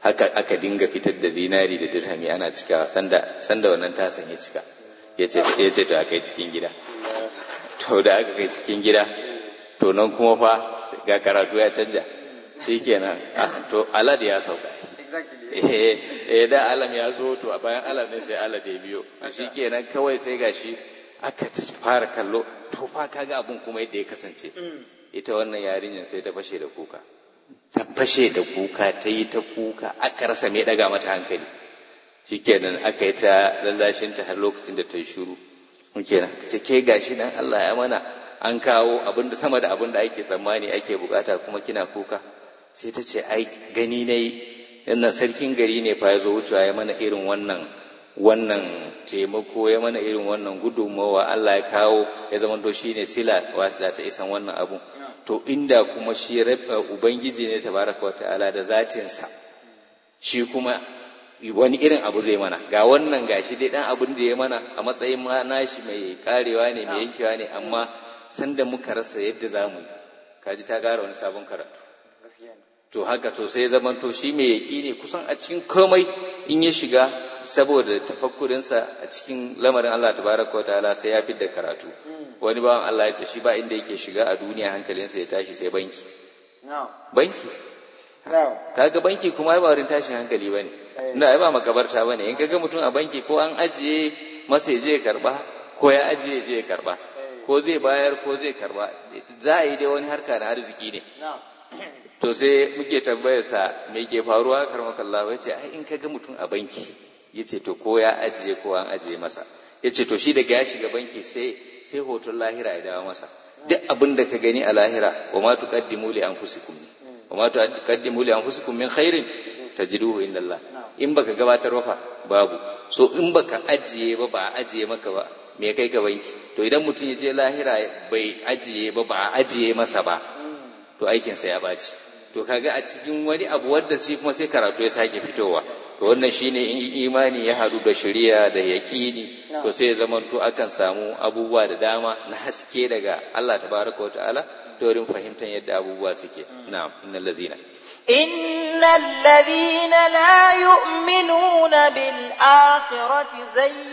haka aka dinga fitar da zinari da dirhami ana cika sanda wannan tasan ya cika yace to aka yi cikin gida to da aka kai cikin gida to nan kuma fa ga karatu ya canja shikenan to alad ya sauka da alam ya zo to a bayan alam ne sai alad ya biyo shikenan kawai sai gashi aka ta fara kallo to fa kaga abun kuma yadda ya kasance ita wannan yarinyar sai ta fashe da kuka ta yi ta kuka aka rasa mai daga mata hankali shikenan aka yi ta lallashin ta har lokacin da ta yi shiru kenan kace ke gashi dan Allah ya mana an kawo abin da sama da abin da ake tsammani ake bukata kuma kina kuka sai ta ce ai gani nayi yana sarkin gari ne fa ya zo wucewa ya mana irin wannan taimako ya mana irin wannan gudunmawa Allah ya kawo ya zama to shine sila wasila ta isan wannan abu to inda kuma shi ubangiji ne tabaraka wa ta'ala da zatinsa shi kuma wani irin abu zai mana ga wannan gashi dai dan abin da ya mana a matsayin ma nashi mai karewa ne mai yankewa ne amma sanda muka rasa yadda zamu kaji ta gara wani sabon karatu to haka to sai zaman to shi mai yaki ne kusan a cikin komai in ya shiga saboda tafakkurinsa a cikin lamarin Allah tabaraka wa ta'ala sai ya fidda karatu wani bawan Allah ya ce shi ba inda yake shiga a duniya hankalinsa ya tashi sai banki kaga banki kuma ba wurin tashin hankali bane inda ai ba makabarta bane in kaga mutum a banki ko an ajiye masa je karba ko ya ajiye je karba ko zai bayar ko zai karba za a yi dai wani harka na arziki ne to sai muke tambayar sa me ke faruwa karmakallahu yace ai in kaga mutum a banki yace to ko ya ajiye ko an ajiye masa yace to shi daga ya shiga banki sai hoton lahira ya dawo masa duk abin da ka gani a lahira wa ma tuqaddimu li anfusikum wa ma tuqaddimu li anfusikum min khairin tajiduhu indallah in baka gabatar ba fa babu so in baka ajiye ba ajiye maka ba me kai ka banki to idan mutum ya je lahira bai ajiye ba ajiye masa ba to aikin sa ya baci to kaga a cikin wani abu wanda shi kuma sai karatu ya sake fitowa to wannan shine in imani ya hadu da shari'a da yaqini to sai ya zamanto akan samu abubuwa da dama na haske daga Allah tabaraka wataala to wurin fahimtar yadda abubuwa suke na'am innal ladzina la yu'minuna bil akhirati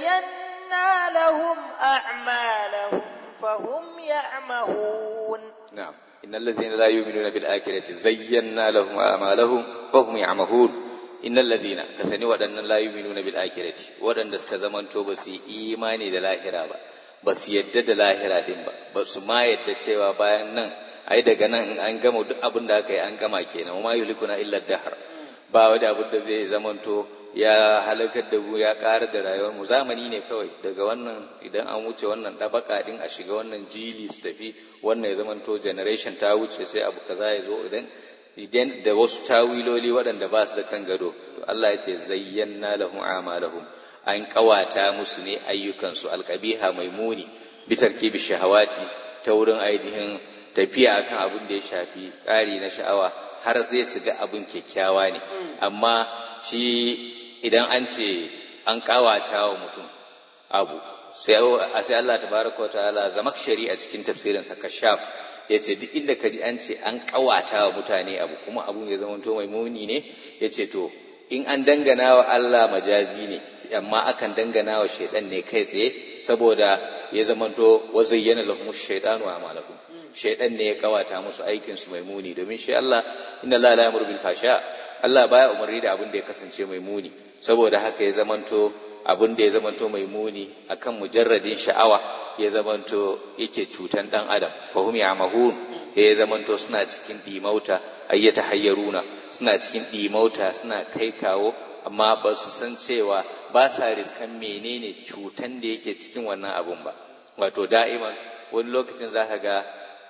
zayyana lahum a'malahum fahum ya'mahun na'am innal ladzina la yu'minuna bil akhirati zayyana lahum a'malahum fahum ya'mahun innal ladzina kasani wadannan la yu'minuna bil akhirati wadanda suka zamanto ba su imani da lahira ba su yadda da lahira din ba su ma yadda cewa bayan nan ai daga nan in an gama duk abin da aka yi an gama kenan ma yulikuna illa dahr ba wani abin da zai zamanto ya halakar da mu ya ƙara da rayuwar mu zamani ne kawai daga wannan idan an wuce wannan dabaka din a shiga wannan jili su tafi wannan ya zamanto generation ta wuce sai abu kaza ya zo idan da wasu tawiloli waɗanda ba su da kan gado to Allah ya ce zayyana lahum a'malahum an kawata musu ne ayyukansu alqabiha mai muni bitarkibi shahawati ta wurin ainihin tafiya akan abin da ya shafi ƙari na sha'awa har sai su ga abin kyakkyawa ne amma shi idan an ce an kawata wa mutum abu sai Allah tabaraka wa ta'ala zamakshari a cikin tafsirin sa kashaf yace duk inda kaji an ce an kawata wa mutane abu kuma abun ya zama to mai muni ne yace to in an dangana wa Allah majazi ne amma akan dangana wa shaytan ne kai tsaye saboda ya zama to wazayyana lahum ash-shaytanu a'malahum shaytan ne ya kawata musu aikin su mai muni domin shi Allah inna Allah la ya'muru bil fasha Allah baya umarni da abin da ya kasance mai muni saboda haka ya zamanto abin da ya zamanto mai muni akan mujarradin sha'awa ya zamanto yake cutan dan adam fahum ya'mahun ya zamanto suna cikin dimauta ayyata hayyaruna suna cikin dimauta suna kai kawo amma ba su san cewa ba sa riskan menene cutan da yake cikin wannan abun ba wato da'iman wani lokacin zaka ga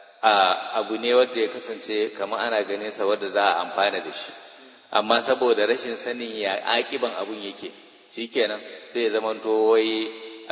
abu ne wanda ya kasance kamar ana ganin sa wanda za a amfana da shi amma saboda rashin sanin ya akiban abun yake shikenan sai ya zamanto wai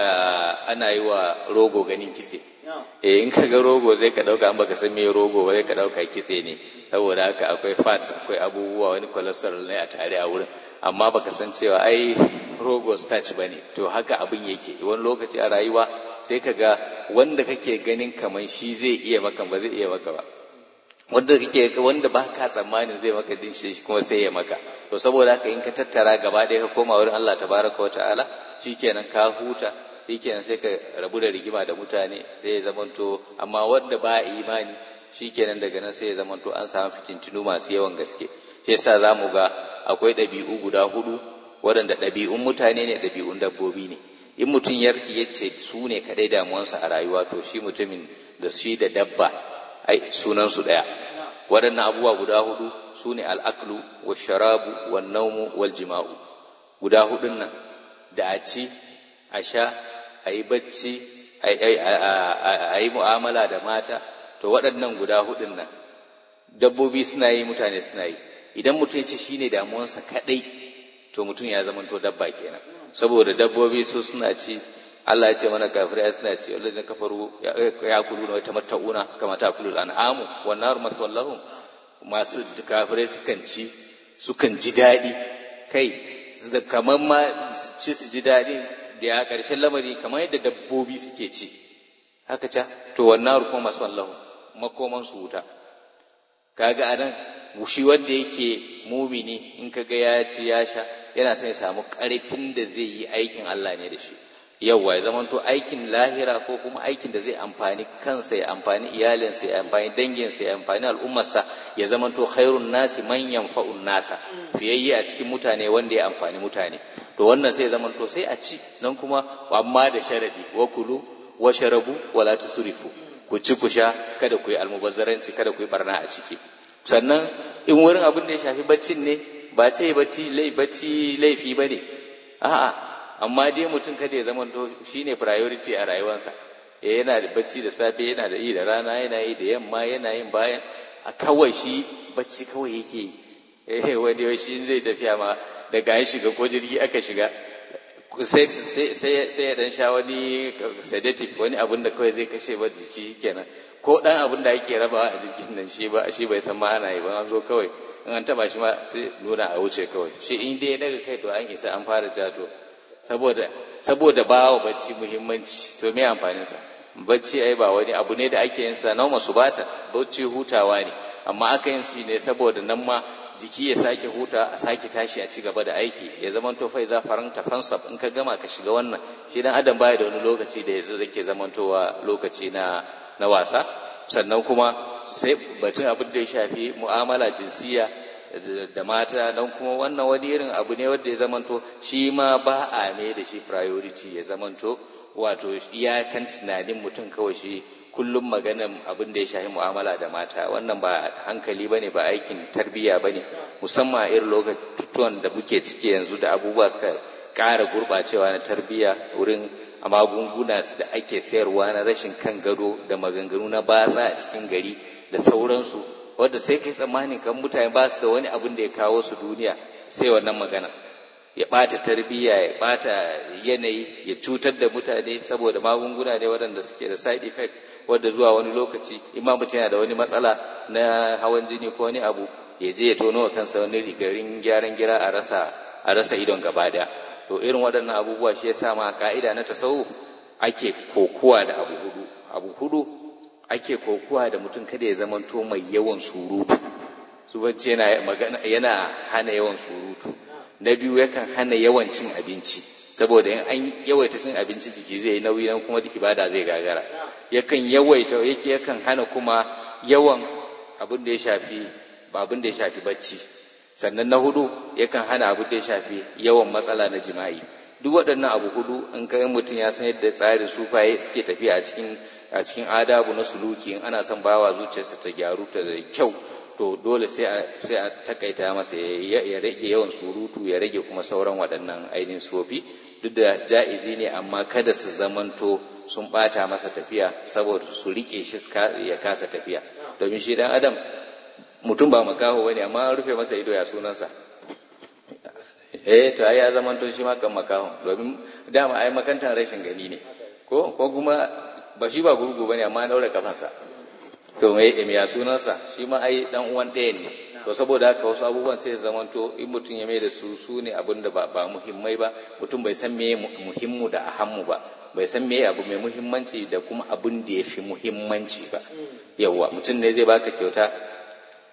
ana yi wa rogo ganin kitse in ka ga rogo zai ka dauka an baka san me rogo ba zai ka dauka kitse ne saboda haka akwai fats akwai abubuwa wani cholesterol ne a tare a wurin amma baka san cewa ai rogo starch bane to haka abin yake wani lokaci a rayuwa sai ka ga wanda kake ganin kaman shi zai iya maka ba zai iya maka ba wanda ba ka tsammanin zai maka din shi kuma sai ya maka. To saboda haka in ka tattara gaba ɗaya ka koma wurin Allah tabaraka wa ta'ala shikenan ka huta, shikenan sai ka rabu da rigima da mutane, sai ya zamanto. Amma wanda ba imani shikenan daga nan sai ya zamanto an samu fitintinu masu yawan gaske. Shi yasa zamu ga akwai ɗabi'u guda 4 waɗanda ɗabi'un mutane ne, ɗabi'un dabbobi ne. In mutum ya ce su ne kadai damuwansa a rayuwa, to shi mutumin da shi da dabba ai sunansu ɗaya. Waɗannan abubuwa guda 4 su ne al'aklu wa sharabu wa naumu wal jima'u. Guda 4 nan da a ci, a sha, a yi bacci, a yi mu'amala da mata, to waɗannan guda 4 nan dabbobi suna yi, mutane suna yi. Idan mutum ya ce shi ne damuwansa kaɗai, to mutum ya zamanto dabba kenan. Saboda dabbobi su suna ci, Allah ya ce mana kafirai suna ci, wallazina kafaru ya kuluna wa tamatta'una kama ta'kulul an'amu wan nar mathwal lahum. Masu kafirai sukan ji daɗi kai, kamar ma ci su ji daɗi da ya ƙarshen lamari kamar yadda dabbobi suke ci haka ca. To wan nar kuma mathwal lahum, makoman su wuta. Kaga anan shi wanda yake mumini in kaga ya ci ya sha, yana son ya samu ƙarfin da zai yi aikin Allah ne da shi. Yawwa ya zamanto aikin lahira ko kuma aikin da zai amfani kansa, ya amfani iyalinsa, ya amfani danginsa, ya amfani al'ummarsa, ya zamanto khairun nasi man yanfa'un nasa, fiyayye a cikin mutane wanda ya amfani mutane. To wannan sai ya zamanto sai a ci, nan kuma amma da sharadi, wa kulu wa sharabu wala tusrifu. Ku ci ku sha, kada ku yi almubazzaranci, kada ku yi barna a ciki. Sannan in wurin abin da ya shafi baccin ne, ba ce bacci laifi ba ne, a'a, amma dai mutum kada ya zama shi ne priority a rayuwarsa. Yana da bacci da safe, yana da yi da rana, yana yi da yamma, yana yin bayan, a kawai shi bacci kawai yake yi. Wani shi zai tafiya ma daga an shiga ko jirgi aka shiga, sai ya dan sha wani sedative, wani abin da kawai zai kashe ba jiki kenan. Ko dan abin da ake rabawa a jirgin nan shi bai san ma ana yi ba, an zo kawai in an taba shi ma sai nuna a wuce kawai. Shi in dai daga kai to an isa, an fara jato. Saboda bawa bacci muhimmanci, to me amfanin sa? Bacci ai ba wani abu ne da ake yin sa nauma subata, bacci hutawa ne, amma aka yin shi ne saboda nan ma jiki ya sake huta, a sake tashi a ci gaba da aiki. Ya zaman to fa za faranta fansab, in ka gama ka shiga wannan. Shi dan adam baya da wani lokaci da yanzu zake zamantowa lokaci na wasa. Sannan kuma sai batun abin da ya shafi mu'amala jinsiya da mata, dan kuma wannan wani irin abu ne wanda ya zamanto shi ma ba a mai da shi priority, ya zamanto wato iyakan tunanin mutum kawai shi kullum maganan abin da ya shafi mu'amala da mata. Wannan ba hankali bane, ba aikin tarbiyya bane, musamman irin lokacin da muke ciki yanzu da abubuwa suka ƙara gurɓacewa na tarbiyya, wurin magunguna da ake sayarwa na rashin kan gado da maganganu na batsa a cikin gari da sauransu, wanda sai kai tsammanin kan mutane ba su da wani abin da ya kawo su duniya sai wannan magana. Ya ɓata tarbiyya, ya ɓata yanayi, ya cutar da mutane, saboda magunguna ne waɗanda suke da side effect, wanda zuwa wani lokaci in ma mutum yana da wani matsala na hawan jini ko wani abu, ya je ya tono wa kansa wani rigarin gyaran gira a rasa idon gaba daya. To irin waɗannan abubuwa shi yasa ma ka'ida na tasawuf ake kokuwa da abu hudu ake kokuwa da mutum kada ya zamanto mai yawan surutu. Subanci yana hana yawan surutu. Na biyu yakan hana yawan cin abinci, saboda in an yawaita cin abinci jiki zai yi nauyi, nan kuma ibada zai gagara. Yakan hana kuma yawan abin da ya shafi bacci. Sannan na hudu yakan hana abin da ya shafi yawan matsala na jima'i. Duk waɗannan abu hudu in kai mutum ya san yadda tsarin sufaye suke tafiya a cikin adabu na suluki, in ana son bawa zuciyarsa ta gyaru ta da kyau, to dole sai a takaita masa ya rage yawan surutu, ya rage kuma sauran waɗannan ainihin sofi. Duk da ja'izi ne, amma kada su zamanto sun ɓata masa tafiya, saboda su rike shi ya kasa tafiya. Domin shi dan adam mutum ba makaho bane, amma rufe masa ido ya sunansa. To ai ya zamanto shi ma kan makaho, domin dama ai makantan rashin gani ne, ko kuma ba shi ba gurgu bane, amma daura kafansa. To me ya sunansa? Shi ma ai dan uwan ɗaya ne. To saboda haka wasu abubuwan sai zamanto in mutum ya mai da su ne abin da ba muhimmai ba, mutum bai san me muhimmu da ahammu ba, bai san me abu mai muhimmanci da kuma abin da yafi muhimmanci ba. Yawwa mutum ne zai baka kyauta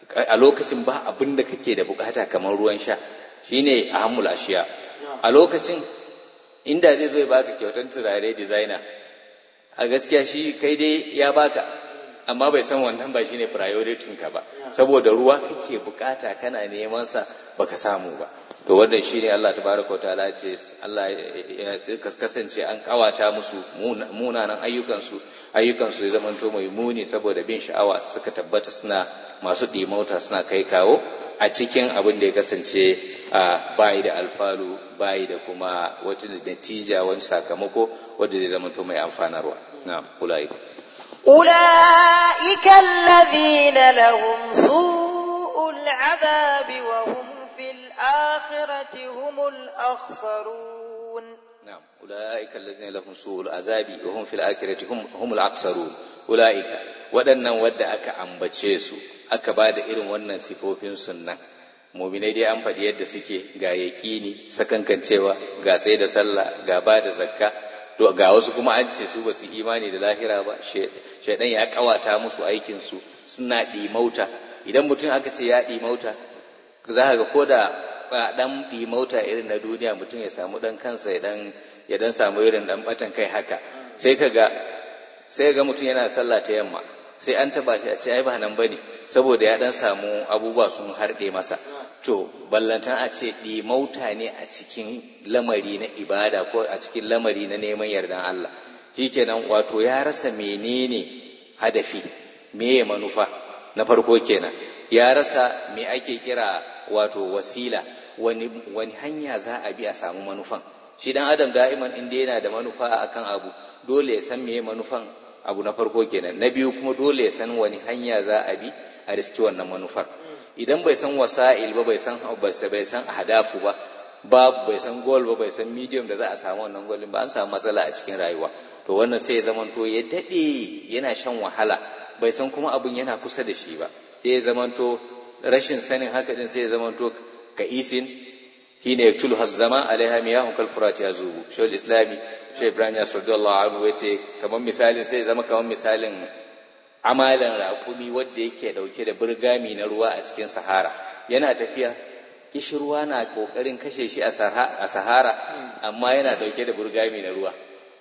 a lokacin ba abin da kake da bukata kamar ruwan sha, shine ahammul ashiya. A lokacin inda zai zo ya baka kyautar turare designer, a gaskiya shi kai dai ya baka, amma bai san wannan ba shine priority ka ba, saboda ruwa kake bukata kana neman sa baka samu ba. To wannan shine Allah tabaraka ta'ala ce Allah ya kasance an kawata musu munanan ayyukansu ya zamanto mai muni saboda bin sha'awa, suka tabbata suna masu dimauta suna kai kawo a cikin abin da ya kasance bayi da alfalu, bayi da kuma wata natija, wani sakamako wanda zai zamanto mai amfanarwa. Na'am, أولئك الذين لهم سوء العذاب وهم في الآخرة هم الأخسرون. نعم، أولئك الذين لهم سوء العذاب وهم في الآخرة هم الأخسرون. أولئك waɗannan wadda aka ambace su aka ba da irin wannan sifofin sunnan, mu'minai dai an faɗi yadda suke, ga yaƙini, sakankancewa, ga tsaye da sallah, ga ba da zakka. To ga wasu kuma an ce su ba su imani da lahira ba, shaidan ya kawata musu aikinsu, suna ɗimauta. Idan mutum aka ce ya ɗimauta, za ka ga ko da ɗan ɗimauta irin na duniya, mutum ya samu ɗan kansa ya ɗan samu irin ɗan ɓatan kai haka, sai ga mutum yana sallah ta yamma, sai an taba shi a ce ai ba nan bane, saboda ya ɗan samu abubuwa sun harɗe masa. To ballantan a ce ɗimauta ne a cikin lamari na ibada ko a cikin lamari na neman yardan Allah, shikenan wato ya rasa menene hadafi, meye manufa na farko kenan, ya rasa me ake kira wato wasila, wani hanya za a bi a samu manufan. Shi dan adam da'iman inda yana da manufa akan abu, dole ya san meye manufan abu na farko kenan. Na biyu kuma dole ya san wani hanya za a bi a riski wannan manufar. Idan bai san wasa'il ba, bai san ahdafu ba, bai san goal ba, bai san medium da za a samu wannan goal ba, an samu matsala a cikin rayuwa. To wannan sai ya zamanto ya dade yana shan wahala, bai san kuma abun yana kusa da shi ba. Sai ya zamanto rashin sanin haka din sai ya zamanto ka isin hina yaktulu hazzama alaiha miyahun kal furat yazubu. Shaykhul Islami Shaykh Ibrahim radiyallahu anhu yace kamar misalin sai ya zama kamar misalin amalan raƙumi wanda yake dauke da burgami na ruwa a cikin sahara, yana tafiya, kishirwa na kokarin kashe shi a sahara, amma yana dauke da burgami na ruwa.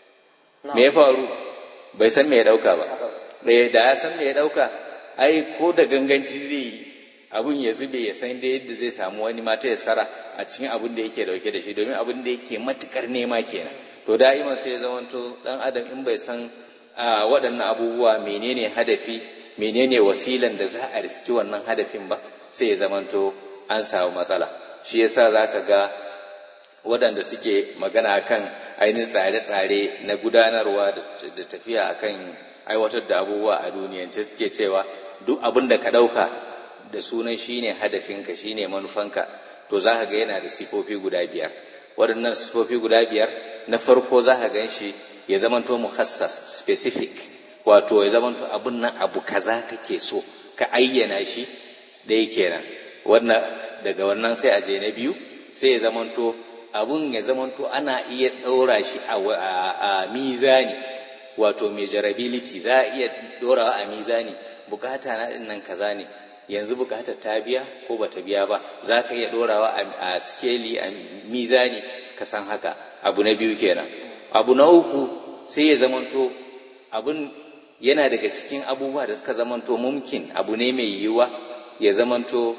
Me ya faru? Bai san me ya dauka ba. Da ya san me ya dauka, ai ko da ganganci zai yi abun ya zube, ya san da yadda zai samu wani mata ya sara a cikin abun da yake dauke da shi, domin abun da yake matukar nema kenan. To da'iman sai ya zamanto dan adam in bai san waɗannan abubuwa menene hadafi, menene wasilan da za a riski wannan hadafin ba, sai ya zamanto an samu matsala. Shi yasa zaka ga waɗanda suke magana akan ainihin tsare-tsare na gudanarwa da tafiya akan aiwatar da abubuwa a duniyance suke cewa duk abin da ka ɗauka da sunan shine hadafinka, shine manufanka, to za ka ga yana da sifofi guda biyar. Waɗannan sifofi guda biyar, na farko za ka gan shi ya zamanto mukhassas, specific, wato ya zamanto abun nan abu kaza kake so ka ayyana shi da yake nan. Wannan daga wannan sai a je na biyu, sai ya zamanto abun ya zamanto ana iya ɗora shi a mizani, wato measurability, za a iya ɗorawa a mizani. Bukata na ɗin nan kaza ne, yanzu bukatar ta biya ko bata biya ba, za ka iya ɗorawa a skeli, a mizani, ka san haka. Abu na biyu kenan. Abu na uku sai ya zamanto abun yana daga cikin abubuwa da suka zamanto mumkin, abu ne mai yiwuwa ya zamanto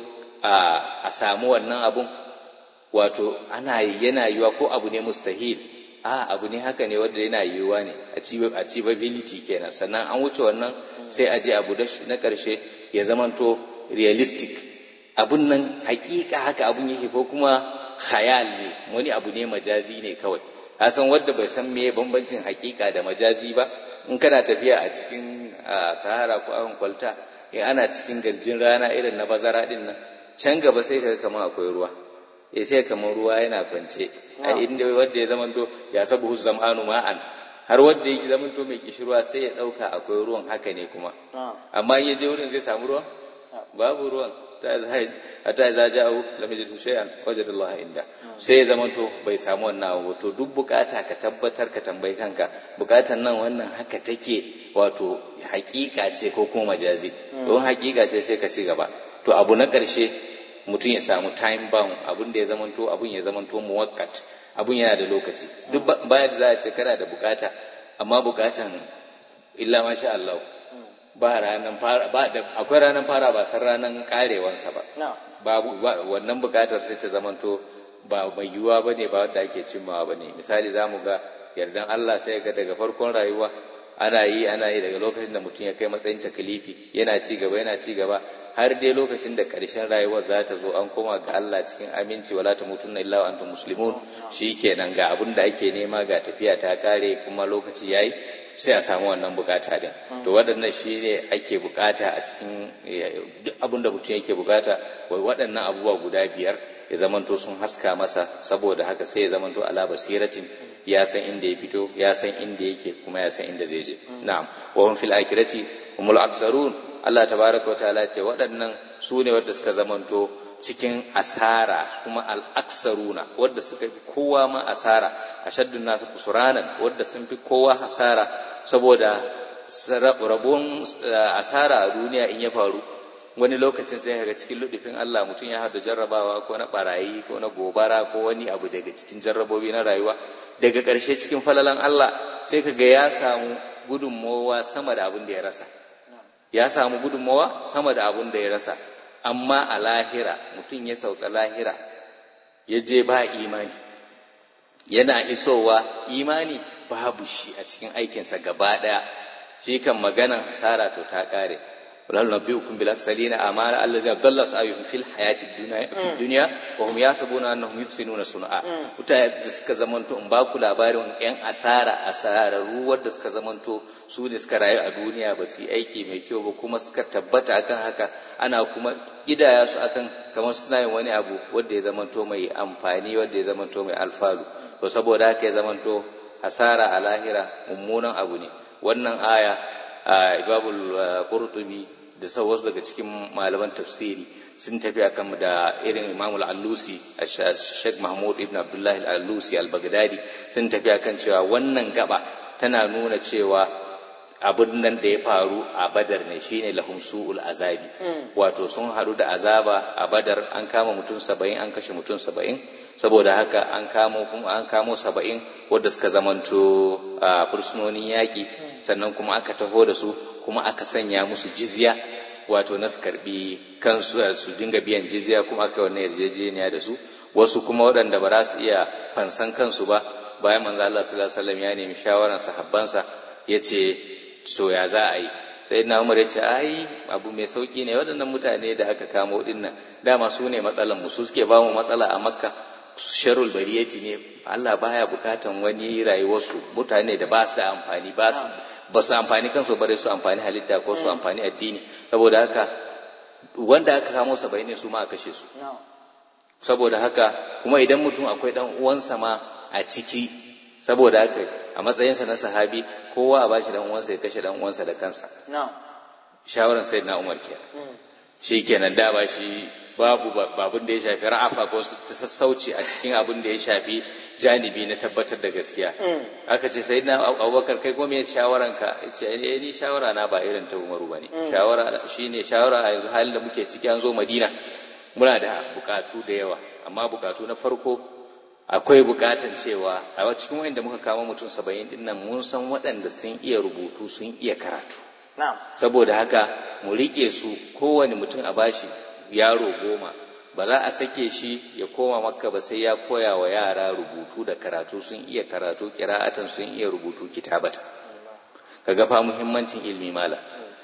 a samu wannan abun, wato yana yiwuwa, ko abu ne mustahil, abu ne haka ne wanda yana yiwuwa ne, achievability kenan. Sannan an wuce wannan sai a je abu na ƙarshe ya zamanto realistic, abun nan hakika haka abun yake, ko kuma khayal ne, wani abu ne majazi ne kawai. San wanda bai san meye bambancin hakika da majazi ba, in kana tafiya a cikin sahara ko akan kwalta, ana cikin garjin rana irin na bazara din nan, can gaba sai kaga kamar akwai ruwa, sai kamar ruwa yana kwance a inda wanda ya zamanto ya sabu zam'anu ma'an, har wanda yake zamanto mai kishirwa sai ya dauka akwai ruwan, haka ne kuma, amma in ya je wurin zai samu ruwan, babu ruwan. hatta idza ja'u lam yajidu shay'an wajadallaha inda, sai ya zamanto bai samu wannan abu. To duk bukata ka tabbatar, ka tambayi kanka, bukatan nan wannan haka take, wato hakika ce ko kuma majazi. Don hakika ce sai ka ci gaba, to abu na ƙarshe mutum ya samu time bound, abun ya zamanto muwakkat, abun yana da lokaci. Duk bayan da za a ce kana da bukata, amma bukatan illa masha Allah ba ranan fara, akwai ranan fara ba san ranan karewansa ba. Babu wannan bukatar sai ta zamanto ba mai yiwuwa bane, ba wanda ake cimmawa bane. Misali zamu ga yardan Allah sai ga daga farkon rayuwa ana yi daga lokacin da mutum ya kai matsayin takalifi yana ci gaba har dai lokacin da ƙarshen rayuwar za ta zo an koma ga Allah cikin aminci, wala tamutunna illa wa antum muslimun. Shikenan ga abin da ake nema, ga tafiya ta kare kuma lokaci yayi, sai a samu wannan bukata din. To waɗannan shine ake bukata a cikin duk abin da mutum yake bukata, waɗannan abubuwa guda biyar ya zamanto sun haska masa, saboda haka sai ya zamanto ala basiratin, ya san inda ya fito, ya san inda yake, kuma ya san inda zai je. Na'am, wa hum fil akhirati humul aksarun. Allah tabaraka wa ta'ala ce waɗannan su ne wanda suka zamanto cikin asara, kuma al-aksaruna wanda suka fi kowa ma asara, ashaddun nasu kusuranan wanda sun fi kowa asara, saboda rabon asara a duniya in ya faru wani lokacin sai kaga cikin ludufin Allah mutum ya haɗu jarrabawa ko na barayi ko na gobara ko wani abu daga cikin jarrabobi na rayuwa, daga ƙarshe cikin falalan Allah sai kaga ya samu gudunmawa sama da abin da ya rasa, amma a lahira mutum ya sauka lahira ya je ba imani, yana isowa imani babu shi a cikin aikinsa gaba ɗaya, shi kan maganan hasara to ta ƙare. ولا ننبئكم بالأخسرين أعمالا الذين ضل سعيهم في الحياة الدنيا وهم يحسبون أنهم يحسنون صنعا. Mutane da suka zamanto in ba ku labarin ƴan asararru da suka zamanto su ne suka rayu a duniya ba su yi aiki mai kyau ba, kuma suka tabbata akan haka, ana kuma kidaya su akan kamar suna yin wani abu wanda ya zamanto mai amfani, wanda ya zamanto mai alfalu. To saboda haka ya zamanto hasara a lahira mummunan abu ne. Wannan aya Ibabul Qurtubi da wasu daga cikin malaman tafsiri sun tafi akan da irin Imam al-Allusi, Sheikh Mahmud ibn Abdullah al-Allusi al-Baghdadi, sun tafi akan cewa wannan gaba tana nuna cewa abin nan da ya faru a Badar ne shine lahum su'ul azabi, wato sun haɗu da azaba a Badar, an kama mutum 70, an kashe mutum 70, saboda haka an kamo 70 wanda suka zamanto fursunonin yaƙi, sannan kuma aka taho da su kuma aka sanya musu jizya, wato na su karbi kansu su dinga biyan jizya, kuma aka wannan yarjejeniya da su. Wasu kuma waɗanda ba za su iya fansan kansu ba, bayan manzo Allah sallallahu alaihi wasallam ya nemi shawaran sahabbansa, yace so ya za a yi. Sai na Umar ya ce ai abu mai sauki ne, waɗannan mutane da aka kamo dinnan dama su ne matsalan mu, su suke ba mu matsala a Makka, sharul bariyati ne, Allah baya bukatan wani rayuwarsu, mutane da ba su da amfani, ba su amfani kansu bare su amfani halitta ko su amfani addini. Saboda haka wanda aka kamo 70 ne su ma a kashe su. Saboda haka kuma idan mutum akwai dan uwansa ma a ciki, saboda haka a matsayinsa na sahabi kowa a bashi dan uwansa ya kashe dan uwansa da kansa. Shawaran sayyidina Umar kenan. Shikenan da ba shi babu babun da ya shafi ra'afa ko sassauci a cikin abin da ya shafi janibi na tabbatar da gaskiya. Aka ce sayyidina Abubakar kai kuma me shawaranka? Yace ni shawara na ba irin ta Umaru bane. Shawara shine shawara a yanzu halin da muke ciki, an zo Madina muna da bukatu da yawa, amma bukatu na farko akwai bukatan cewa a cikin wanda muka kama mutum 70 din nan mun san waɗanda sun iya rubutu, sun iya karatu. Saboda haka mu rike su, kowane mutum a bashi yaro 10, ba za a sake shi ya koma Makka ba sai ya koya wa yara rubutu da karatu, sun iya karatu qira'atan, sun iya rubutu kitabata. Kaga fa muhimmancin ilmi mala.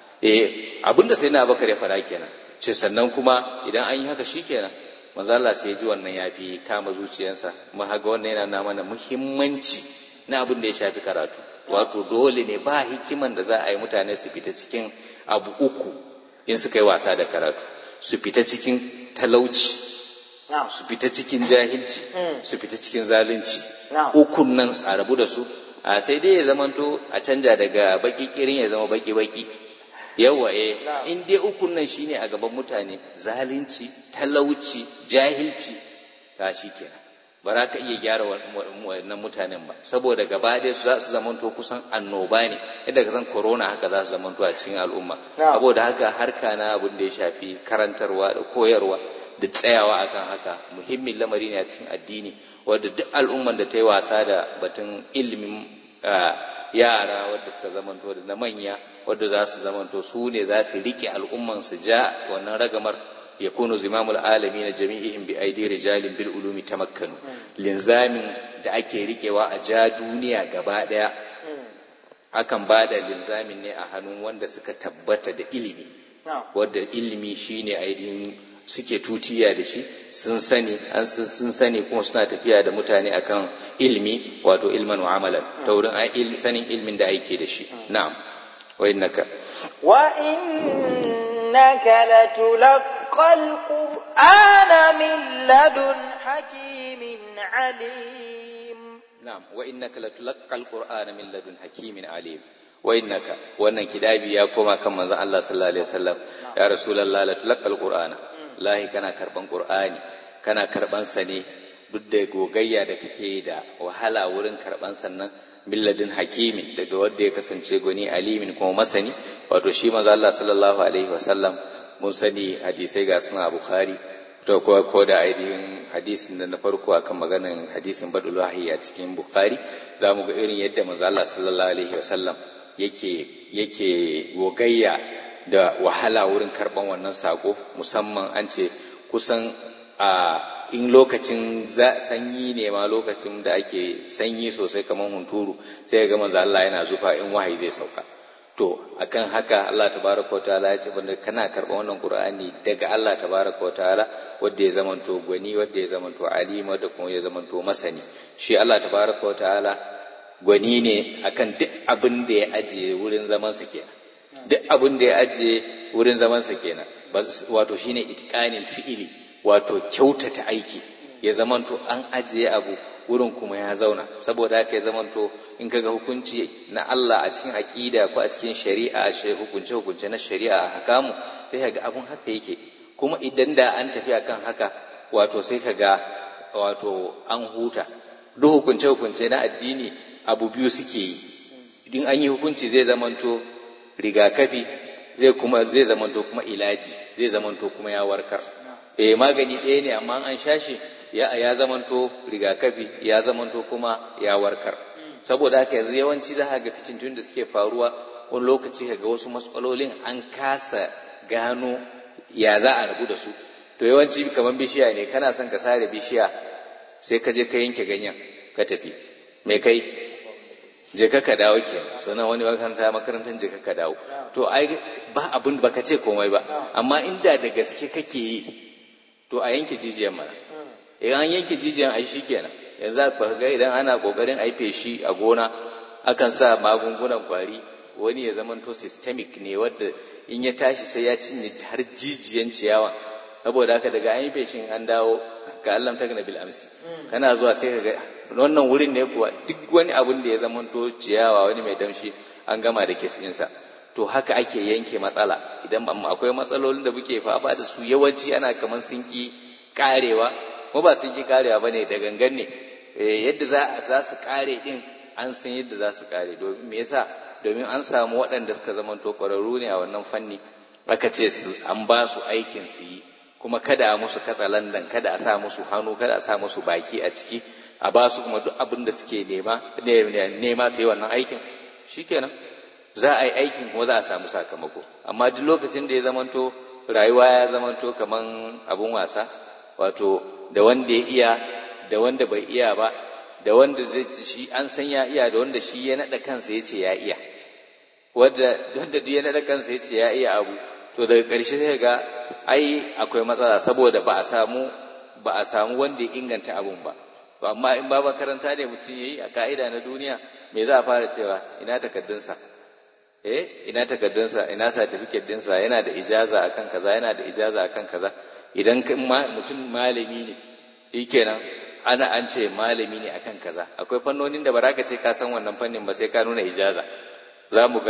Abinda sai na Abubakar ya fara kenan, ce sannan kuma idan an yi haka shikenan manzo Allah sai ya ji wannan yafi kama zuciyarsa. Kuma haga wannan yana mana muhimmanci na abin da ya shafi karatu, wato dole ne ba hikiman da za a yi mutane su fita cikin abu uku in suka yi wasa da karatu: su fita cikin talauci, su fita cikin jahilci, su fita cikin zalunci. Ukun nan a rabu da su, sai dai ya zamanto a canja daga baki kirin ya zama baki baki. Yawa in dai ukun nan shine a gaban mutane, zalunci, talauci, jahilci, ga shi kenan. ba za ka iya gyara wannan mutanen ba, saboda gaba ɗaya su za su zamanto kusan annoba ne, yadda ka san corona haka za su zamanto a cikin al'umma. Saboda haka harka na abin da ya shafi karantarwa da koyarwa da tsayawa akan haka muhimmin lamari ne a cikin addini, wanda duk al'umman da ta yi wasa da batun ilimin yara wadda suka zamanto da na manya wadda za su zamanto su ne za su riƙe al'umman su ja wannan ragamar, yakunu zimamul alamin jami'ihim bi aidi rijalin bil ulumi tamakkanu. Linzamin da ake rikewa a ja duniya gaba daya akan bada linzamin ne a hannun wanda suka tabbata da ilimi, wanda ilimi shine ainihin suke tutiya da shi, sun sani kuma suna tafiya da mutane akan ilimi, wato ilman wa amalan, ta wurin sanin ilmin da ake da shi. Na'am. wa innaka لتلقى القرآن من لدن حكيم عليم. نعم وإنك لتلقى القرآن من لدن حكيم عليم. وإنك wannan kidabi ya koma kan manzon Allah sallallahu alaihi wasallam, ya rasulullah latulqal qur'ana, lahi kana karban qur'ani, kana karban sa ne duk da gogayya da kake da wahala wurin karban sannan milladin hakimin, daga wanda ya kasance goni alimin kuma masani, wato shi manzo Allah sallallahu alaihi wasallam. Mun sani hadisai ga suna Bukhari, to ko da ainihin hadisin da na farko akan maganan hadisin badul wahyi a cikin Bukhari, zamu ga irin yadda manzo Allah sallallahu alaihi wasallam yake gogayya da wahala wurin karban wannan sako, musamman an ce kusan in lokacin sanyi ne ma, lokacin da ake sanyi sosai kamar hunturu, sai ga manzo Allah yana zufa in wahayi zai sauka. To akan haka Allah tabaraka wa ta'ala ya ce banda kana karɓa wannan Qur'ani daga Allah tabaraka wa ta'ala, wanda ya zamanto gwani, wanda ya zamanto alima, da kuma ya zamanto masani. Shi Allah tabaraka wa ta'ala gwani ne akan duk abin da ya ajiye wurin zaman sa kenan, duk abin da ya ajiye wurin zaman sa kenan, wato shine itqanil fi'ili, wato kyautata aiki, ya zamanto an ajiye abu wurin kuma ya zauna. Saboda haka ya zamanto in kaga hukunci na Allah a cikin aqida ko a cikin shari'a, hukunce na shari'a a hakamu, sai kaga abun haka yake. Kuma idan da an tafi akan haka, wato sai kaga wato an huta. Duk hukunce na addini abu biyu suke yi, idan an yi hukunci zai zamanto rigakafi, zai zamanto kuma ilaji, zai zamanto kuma ya warkar. Magani ɗaya ne amma an shashi ya zamanto rigakafi, ya zamanto kuma ya warkar. Saboda haka yanzu yawanci za ka ga fitintun da suke faruwa, wani lokaci ka ga wasu matsalolin an kasa gano ya za a rabu da su. To yawanci kamar bishiya ne, kana son ka sare bishiya sai ka je ka yanke ganyen ka tafi, me kai je ka dawo kenan, sunan wani makarantar je ka dawo. To ai ba abin baka ce komai ba, amma inda da gaske kake yi to a yanke jijiyan mana. Idan an yanke jijiyan ai shikenan. Yanzu ka ga idan ana kokarin ai feshi a gona, akan sa magungunan kwari, wani ya zamanto systemic ne, wanda in ya tashi sai ya cinye har jijiyan ciyawa. Saboda haka daga an yi feshin an dawo ka Allah ta gana bil amsi, kana zuwa sai ka ga wannan wurin ne kuwa duk wani abun da ya zamanto ciyawa, wani mai damshi, an gama da kes ɗinsa. To haka ake yanke matsala. Idan akwai matsalolin da muke fama da su, yawanci ana kaman sun ki karewa, ko ba sun ki karewa bane, da gangan ne. Yadda za su kare din an san yadda za su kare. Domin me yasa? Domin an samu waɗanda suka zamanto ƙwararru ne a wannan fanni, aka ce an ba su aikin su yi, kuma kada a musu katsalandan, kada a sa musu hannu, kada a sa musu baki a ciki, a ba su kuma duk abin da suke nema su yi wannan aikin, shikenan za a yi aikin kuma za a samu sakamako. Amma duk lokacin da ya zamanto rayuwa ya zamanto kaman abun wasa, wato da wanda ya iya da wanda bai iya ba, da wanda zai shi an san ya iya da wanda shi ya nada kansa yace ya iya, wanda duk ya nada kansa yace ya iya abu, to daga ƙarshe sai ga ai akwai matsala, saboda ba a samu wanda ya inganta abun ba. Amma in ba makaranta ne mutum yayi a ka'ida na duniya, me za a fara cewa ina takaddunsa? Ina takaddunsa, ina certificate dinsa, yana da ijaza akan kaza, yana da ijaza akan kaza. Idan mutum malami ne, shikenan an ce malami ne akan kaza. Akwai fannonin da ba za ka ce ka san wannan fannin ba sai ka nuna ijaza. Za mu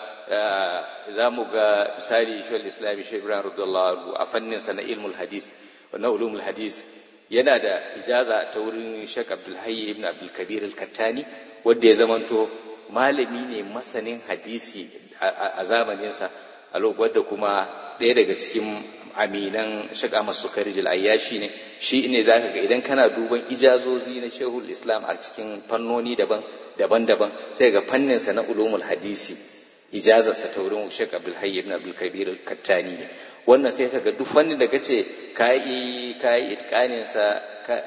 ga misali Shaykhul Islam Shaykh Ibrahim radiyallahu anhu a fannin sa na ilmul hadis, na ulumul hadis, yana da ijaza ta wurin Sheikh Abdul Hayy ibn Abdul Kabir al-Kattani wanda ya zamanto malami ne masanin hadisi a zamaninsa a lokacin da kuma ɗaya daga cikin aminan Sheikh Ahmad Sukari al-Ayyashi ne. Shi ne zaka ga idan kana duban ijazozi na Sheikhul Islam a cikin fannoni daban-daban sai ga fanninsa na ulumul hadisi ijazarsa ta wurin Sheikh Abdul Hayy ibn Abdul Kabir al-Kattani ne. Wannan sai kaga duk fannin da kace kai itqanin sa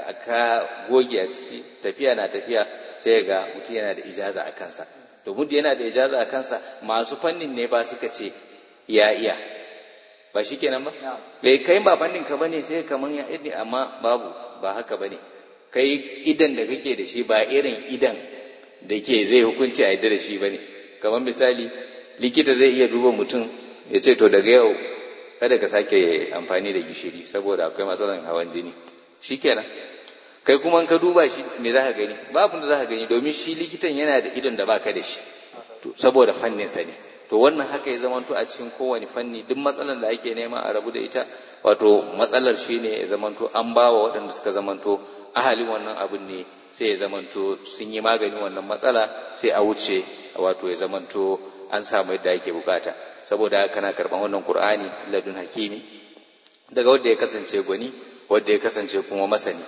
ka goge a ciki tafiya na tafiya sai ga mutum yana da ijaza a kansa. To mutum yana da ijaza a kansa masu fannin ne ba suka ce ya iya ba shikenan ba bai kai ba fannin ka bane sai kaman ya idi amma ba haka bane kai idan da kake da shi ba irin idan da ke zai hukunci a yadda da shi bane. Kamar misali likita zai iya duba mutum ya ce to daga yau kada ka sake amfani da gishiri saboda akwai matsalar hawan jini shikenan. Kai kuma ka duba shi me za ka gani? Ba abin da za ka gani domin shi likitan yana da idon da baka da shi to saboda fannin sa ne. To wannan haka ya zamanto a cikin kowane fanni duk matsalar da ake nema a rabu da ita wato matsalar shine ya zamanto an bawa waɗanda suka zamanto ahalin wannan abin ne sai ya zamanto sun yi maganin wannan matsala sai a wuce wato ya zamanto an samu yadda ake bukata. Saboda kana karban wannan Qur'ani ladun hakimi daga wanda ya kasance gwani wanda ya kasance kuma masani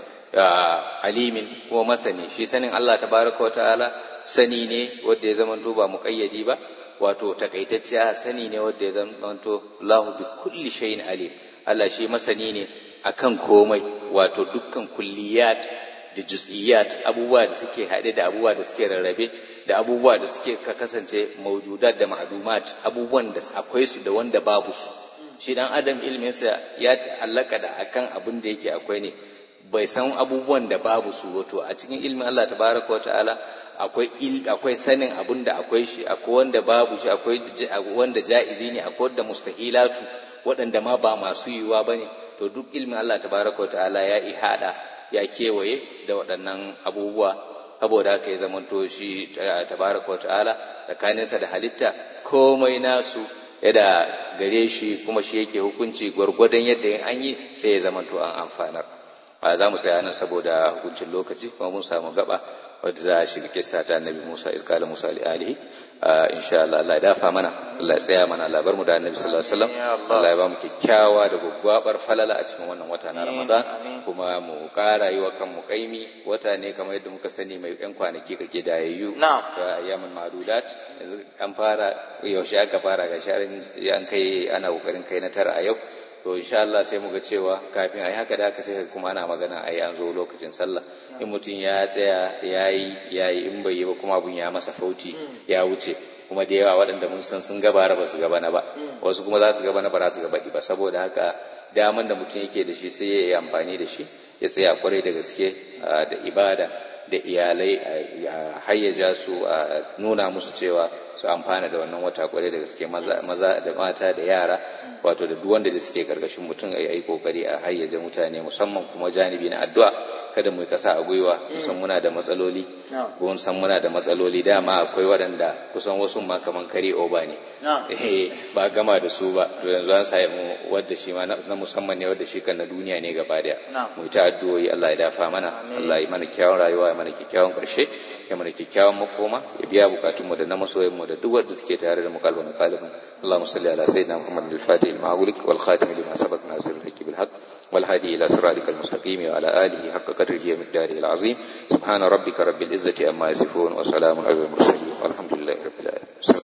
alimin kuma masani. Shi sanin Allah tabaraka wa ta'ala sani ne wanda ya zamanto ba muqayyadi ba wato takaitacciya sani ne wanda ya zamanto Allahu bi kulli shay'in alim. Allah shi masani ne akan komai wato dukkan kulliyat da juz'iyat abubuwa da suke haɗe da abubuwa da suke rarrabe da abubuwa da suke kasance mawjudat da ma'lumat abubuwan da akwai su da wanda babu su. Shi dan adam ilminsa ya ta'allaka da akan abin da yake akwai ne bai san abubuwan da babu su wato a cikin ilmin Allah tabaraka wa ta'ala akwai sanin abin da akwai shi akwai wanda babu shi akwai wanda ja'izi ne akwai wanda mustahilatu waɗanda ma ba masu yiwuwa bane. To duk ilmin Allah tabaraka wa ta'ala ya ihada ya kewaye da waɗannan abubuwa saboda haka ya zamanto shi tabaraka wa ta'ala tsakaninsa da halitta komai nasu yada gare shi kuma shi yake hukunci gwargwadon yadda an yi sai ya zamanto an amfanar. Za mu tsaya nan saboda hukuncin lokaci kuma mun samu gaba wadda za a shiga kissa ta annabi Musa iskala Musa li alihi insha Allah Allah ya dafa mana Allah ya tsaya mana Allah bar mu da annabi sallallahu alaihi wasallam Allah ya ba mu kyakkyawa da gwaggwabar falala a cikin wannan wata na Ramadan kuma mu ƙara yi wa kanmu kaimi wata ne kamar yadda muka sani mai ɗan kwanaki kake da yayyu da ayyamin ma'dudat yanzu an fara yaushe aka fara ga sharin an kai ana kokarin kai na tara a yau. To insha Allah sai mu ga cewa kafin ai haka da haka sai kuma ana magana ai an zo lokacin sallah in mutum ya tsaya yayi in bai yi ba kuma abun ya masa fauti ya wuce kuma da yawa waɗanda mun san sun gabara ba su gaba na ba wasu kuma za su gaba na ba za su gaba ba saboda haka daman da mutum yake da shi sai ya yi amfani da shi ya tsaya kwarai da gaske da ibada da iyalai a hayyaja su a nuna musu cewa su amfana da wannan wata kwarai da gaske maza da mata da yara wato da duk wanda da suke karkashin mutum a yi kokari a hayyaja mutane musamman kuma janibi na addu'a kada mu yi kasa a gwiwa kusan muna da matsaloli gon san muna da matsaloli dama akwai waɗanda kusan wasu ma kaman kare oba ne ba gama da su ba to yanzu an samu wanda shi ma na musamman ne wanda shi kan na duniya ne gaba daya mu yi ta addu'o'i Allah ya dafa mana Allah ya mana kyawun rayuwa ya mana kyakkyawan karshe ya mana kyakkyawan makoma ya biya bukatunmu da na masoyanmu da duk wanda suke tare da mu kalban qalban Allahumma salli ala sayyidina Muhammad al-Fatih al-Ma'ulik wal khatim lima sabaq nasir al-haqq bil haqq wal hadi ila siratikal mustaqim wa ala alihi haqqa qadrihi wa miqdarihi al-azim subhana rabbika rabbil izzati amma yasifun wa salamun alal mursalin walhamdulillahi rabbil alamin.